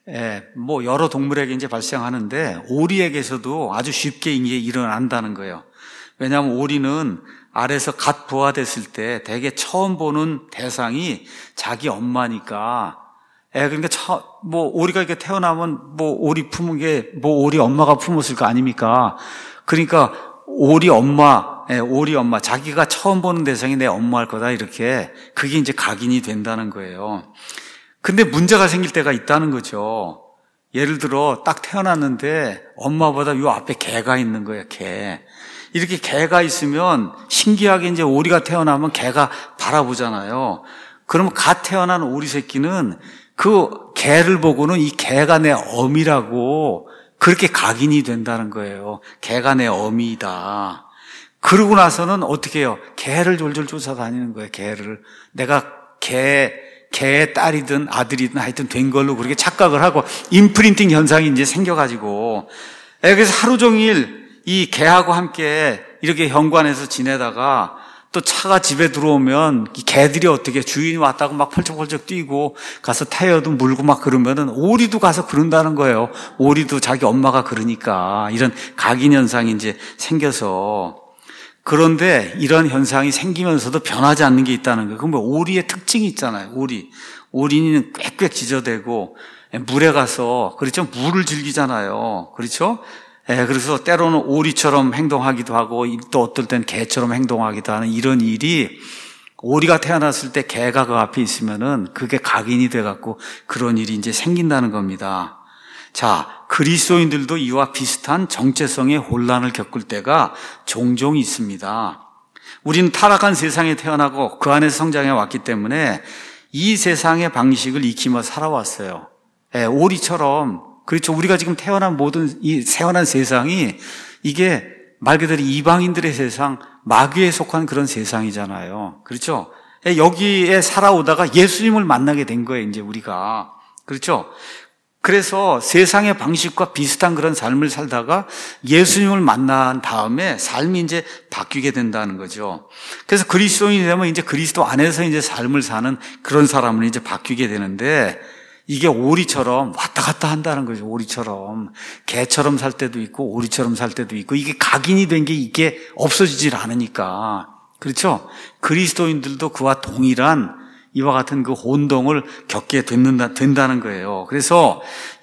S1: 뭐 여러 동물에게 이제 발생하는데 오리에게서도 아주 쉽게 이게 일어난다는 거예요. 왜냐하면 오리는 알에서 갓 부화됐을 때 대개 처음 보는 대상이 자기 엄마니까, 예, 그러니까 처, 뭐 오리가 이렇게 태어나면 뭐 오리 품은 게 뭐 오리 엄마가 품었을 거 아닙니까? 그러니까 오리 엄마, 예, 오리 엄마, 자기가 처음 보는 대상이 내 엄마일 거다, 이렇게. 그게 이제 각인이 된다는 거예요. 근데 문제가 생길 때가 있다는 거죠. 예를 들어 딱 태어났는데 엄마보다 요 앞에 개가 있는 거예요, 개. 이렇게 개가 있으면 신기하게 이제 오리가 태어나면 개가 바라보잖아요. 그러면 갓 태어난 오리 새끼는 그 개를 보고는 이 개가 내 어미라고 그렇게 각인이 된다는 거예요. 개가 내 어미이다. 그러고 나서는 어떻게 해요? 개를 졸졸 쫓아다니는 거예요, 개를. 내가 개, 개의 딸이든 아들이든 하여튼 된 걸로 그렇게 착각을 하고 임프린팅 현상이 이제 생겨가지고, 그래서 하루 종일 이 개하고 함께 이렇게 현관에서 지내다가 또 차가 집에 들어오면 이 개들이 어떻게, 주인이 왔다고 막 펄쩍펄쩍 뛰고 가서 타이어도 물고 막 그러면은 오리도 가서 그런다는 거예요. 오리도 자기 엄마가 그러니까. 이런 각인 현상이 이제 생겨서. 그런데 이런 현상이 생기면서도 변하지 않는 게 있다는 거예요. 그럼 뭐 오리의 특징이 있잖아요. 오리. 오리는 꽥꽥 짖어대고 물에 가서, 그렇죠? 물을 즐기잖아요. 그렇죠? 예, 그래서 때로는 오리처럼 행동하기도 하고 또 어떨 땐 개처럼 행동하기도 하는 이런 일이, 오리가 태어났을 때 개가 그 앞에 있으면은 그게 각인이 돼갖고 그런 일이 이제 생긴다는 겁니다. 자, 그리스도인들도 이와 비슷한 정체성의 혼란을 겪을 때가 종종 있습니다. 우리는 타락한 세상에 태어나고 그 안에서 성장해 왔기 때문에 이 세상의 방식을 익히며 살아왔어요. 예, 오리처럼. 그렇죠. 우리가 지금 태어난 모든 이 태어난 세상이 이게 말 그대로 이방인들의 세상, 마귀에 속한 그런 세상이잖아요. 그렇죠. 여기에 살아오다가 예수님을 만나게 된 거예요, 이제 우리가. 그렇죠. 그래서 세상의 방식과 비슷한 그런 삶을 살다가 예수님을 만난 다음에 삶이 이제 바뀌게 된다는 거죠. 그래서 그리스도인이 되면 이제 그리스도 안에서 이제 삶을 사는 그런 사람은 이제 바뀌게 되는데, 이게 오리처럼 왔다 갔다 한다는 거죠. 오리처럼. 개처럼 살 때도 있고 오리처럼 살 때도 있고, 이게 각인이 된 게 이게 없어지질 않으니까. 그렇죠? 그리스도인들도 그와 동일한 이와 같은 그 혼동을 겪게 된다, 된다는 거예요. 그래서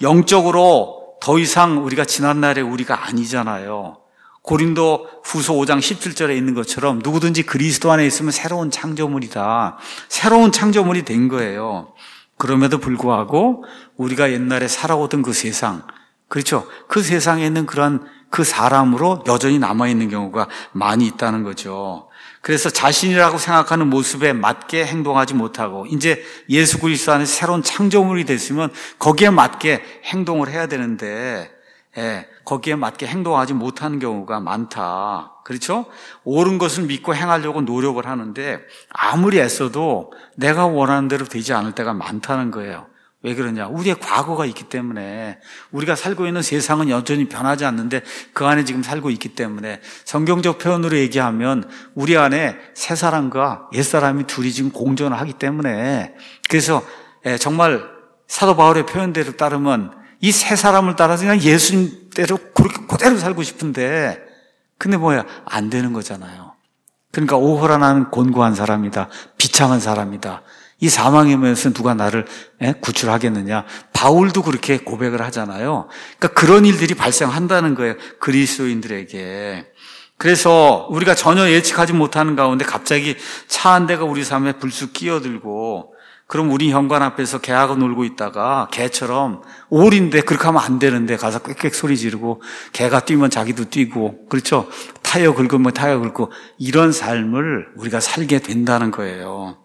S1: 영적으로 더 이상 우리가 지난날의 우리가 아니잖아요. 고린도 후서 오 장 십칠 절에 있는 것처럼 누구든지 그리스도 안에 있으면 새로운 창조물이다. 새로운 창조물이 된 거예요. 그럼에도 불구하고 우리가 옛날에 살아오던 그 세상, 그렇죠? 그 세상에 있는 그런 그 사람으로 여전히 남아있는 경우가 많이 있다는 거죠. 그래서 자신이라고 생각하는 모습에 맞게 행동하지 못하고, 이제 예수 그리스도 안에서 새로운 창조물이 됐으면 거기에 맞게 행동을 해야 되는데, 예, 거기에 맞게 행동하지 못하는 경우가 많다. 그렇죠? 옳은 것을 믿고 행하려고 노력을 하는데 아무리 애써도 내가 원하는 대로 되지 않을 때가 많다는 거예요. 왜 그러냐? 우리의 과거가 있기 때문에, 우리가 살고 있는 세상은 여전히 변하지 않는데 그 안에 지금 살고 있기 때문에, 성경적 표현으로 얘기하면 우리 안에 새 사람과 옛 사람이 둘이 지금 공존을 하기 때문에, 그래서 정말 사도 바울의 표현대로 따르면 이 새 사람을 따라서 그냥 예수님대로 그렇게 그대로 살고 싶은데, 근데 뭐야? 안 되는 거잖아요. 그러니까 오호라 나는 곤고한 사람이다. 비참한 사람이다. 이 사망의 문에서 누가 나를 구출하겠느냐. 바울도 그렇게 고백을 하잖아요. 그러니까 그런 일들이 발생한다는 거예요, 그리스도인들에게. 그래서 우리가 전혀 예측하지 못하는 가운데 갑자기 차 한 대가 우리 삶에 불쑥 끼어들고, 그럼 우리 현관 앞에서 개하고 놀고 있다가 개처럼, 올인데 그렇게 하면 안 되는데 가서 꽥꽥 소리 지르고, 개가 뛰면 자기도 뛰고, 그렇죠? 타이어 긁으면 타이어 긁고, 이런 삶을 우리가 살게 된다는 거예요.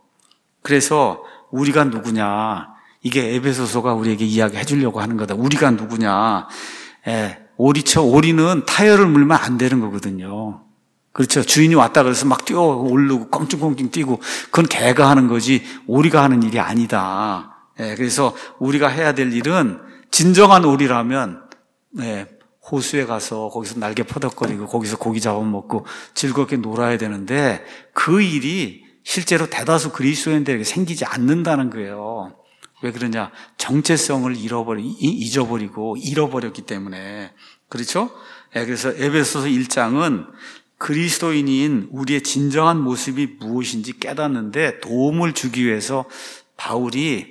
S1: 그래서 우리가 누구냐, 이게 에베소서가 우리에게 이야기해 주려고 하는 거다. 우리가 누구냐. 예, 오리처, 오리는 타이어를 물면 안 되는 거거든요. 그렇죠? 주인이 왔다 그래서 막 뛰어 오르고 껑충껑충 뛰고, 그건 개가 하는 거지 오리가 하는 일이 아니다. 예, 그래서 우리가 해야 될 일은, 진정한 오리라면 예, 호수에 가서 거기서 날개 퍼덕거리고 거기서 고기 잡아먹고 즐겁게 놀아야 되는데, 그 일이 실제로 대다수 그리스도인들에게 생기지 않는다는 거예요. 왜 그러냐? 정체성을 잃어버리, 잊어버리고 잃어버렸기 때문에. 그렇죠? 예, 그래서 에베소서 일 장은 그리스도인인 우리의 진정한 모습이 무엇인지 깨닫는데 도움을 주기 위해서 바울이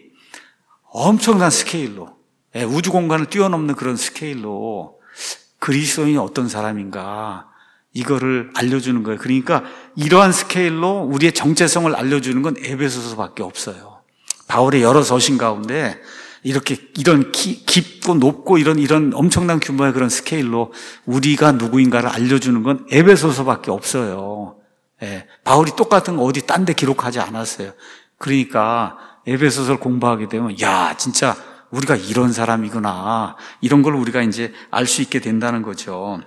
S1: 엄청난 스케일로, 예, 우주 공간을 뛰어넘는 그런 스케일로 그리스도인이 어떤 사람인가, 이거를 알려주는 거예요. 그러니까 이러한 스케일로 우리의 정체성을 알려주는 건 에베소서밖에 없어요. 바울의 여러 서신 가운데 이렇게 이런 기, 깊고 높고 이런 이런 엄청난 규모의 그런 스케일로 우리가 누구인가를 알려주는 건 에베소서밖에 없어요. 예, 바울이 똑같은 거 어디 딴 데 기록하지 않았어요. 그러니까 에베소서를 공부하게 되면, 야, 진짜 우리가 이런 사람이구나, 이런 걸 우리가 이제 알 수 있게 된다는 거죠.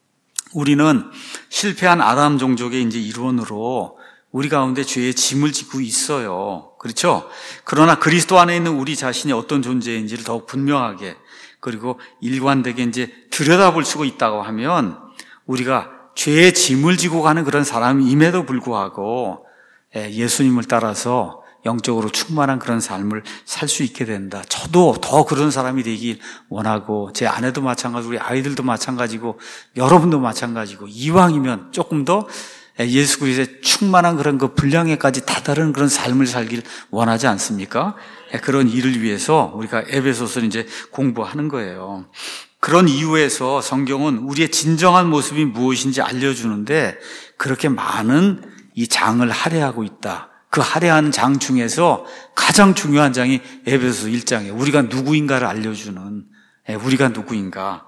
S1: 우리는 실패한 아담 종족의 이제 일원으로 우리 가운데 죄의 짐을 지고 있어요. 그렇죠? 그러나 그리스도 안에 있는 우리 자신이 어떤 존재인지를 더욱 분명하게, 그리고 일관되게 이제 들여다볼 수가 있다고 하면, 우리가 죄의 짐을 지고 가는 그런 사람임에도 불구하고 예수님을 따라서 영적으로 충만한 그런 삶을 살 수 있게 된다. 저도 더 그런 사람이 되길 원하고, 제 아내도 마찬가지고 우리 아이들도 마찬가지고 여러분도 마찬가지고, 이왕이면 조금 더 예수 그리스도의 충만한 그런 그 분량에까지 다다른 그런 삶을 살길 원하지 않습니까? 그런 일을 위해서 우리가 에베소서를 이제 공부하는 거예요. 그런 이유에서 성경은 우리의 진정한 모습이 무엇인지 알려주는데 그렇게 많은 이 장을 할애하고 있다. 그 할애하는 장 중에서 가장 중요한 장이 에베소서 일 장이에요. 우리가 누구인가를 알려주는, 우리가 누구인가.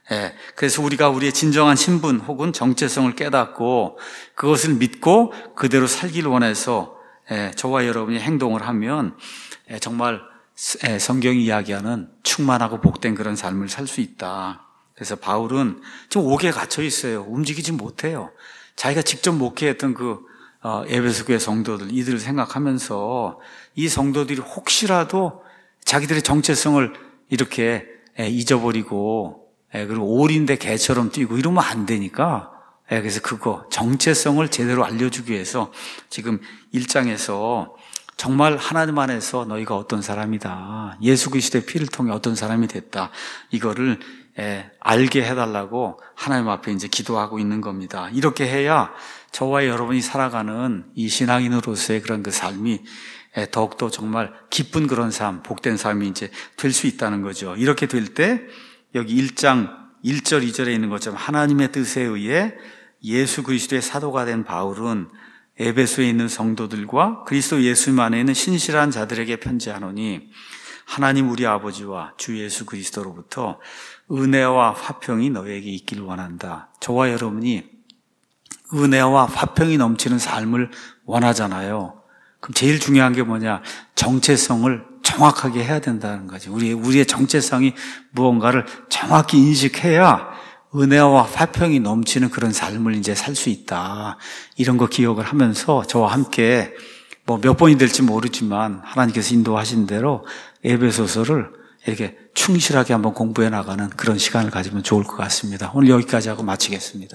S1: 그래서 우리가 우리의 진정한 신분 혹은 정체성을 깨닫고 그것을 믿고 그대로 살기를 원해서 저와 여러분이 행동을 하면 정말 성경이 이야기하는 충만하고 복된 그런 삶을 살 수 있다. 그래서 바울은 지금 옥에 갇혀 있어요. 움직이지 못해요. 자기가 직접 목회했던 그 에베소 교회 성도들, 이들을 생각하면서 이 성도들이 혹시라도 자기들의 정체성을 이렇게 잊어버리고, 그리고 오리인데 개처럼 뛰고 이러면 안 되니까, 그래서 그거 정체성을 제대로 알려주기 위해서 지금 일 장에서 정말 하나님 안에서 너희가 어떤 사람이다, 예수 그리스도의 피를 통해 어떤 사람이 됐다, 이거를 알게 해달라고 하나님 앞에 이제 기도하고 있는 겁니다. 이렇게 해야 저와 여러분이 살아가는 이 신앙인으로서의 그런 그 삶이 더욱더 정말 기쁜 그런 삶, 복된 삶이 이제 될 수 있다는 거죠. 이렇게 될 때 여기 일 장 일 절 이 절에 있는 것처럼 하나님의 뜻에 의해 예수 그리스도의 사도가 된 바울은 에베소에 있는 성도들과 그리스도 예수님 안에 있는 신실한 자들에게 편지하노니 하나님 우리 아버지와 주 예수 그리스도로부터 은혜와 화평이 너에게 있기를 원한다. 저와 여러분이 은혜와 화평이 넘치는 삶을 원하잖아요. 그럼 제일 중요한 게 뭐냐? 정체성을 정확하게 해야 된다는 거죠. 우리, 우리의 정체성이 무언가를 정확히 인식해야 은혜와 화평이 넘치는 그런 삶을 이제 살 수 있다. 이런 거 기억을 하면서 저와 함께 뭐 몇 번이 될지 모르지만 하나님께서 인도하신 대로 에베소서를 이렇게 충실하게 한번 공부해 나가는 그런 시간을 가지면 좋을 것 같습니다. 오늘 여기까지 하고 마치겠습니다.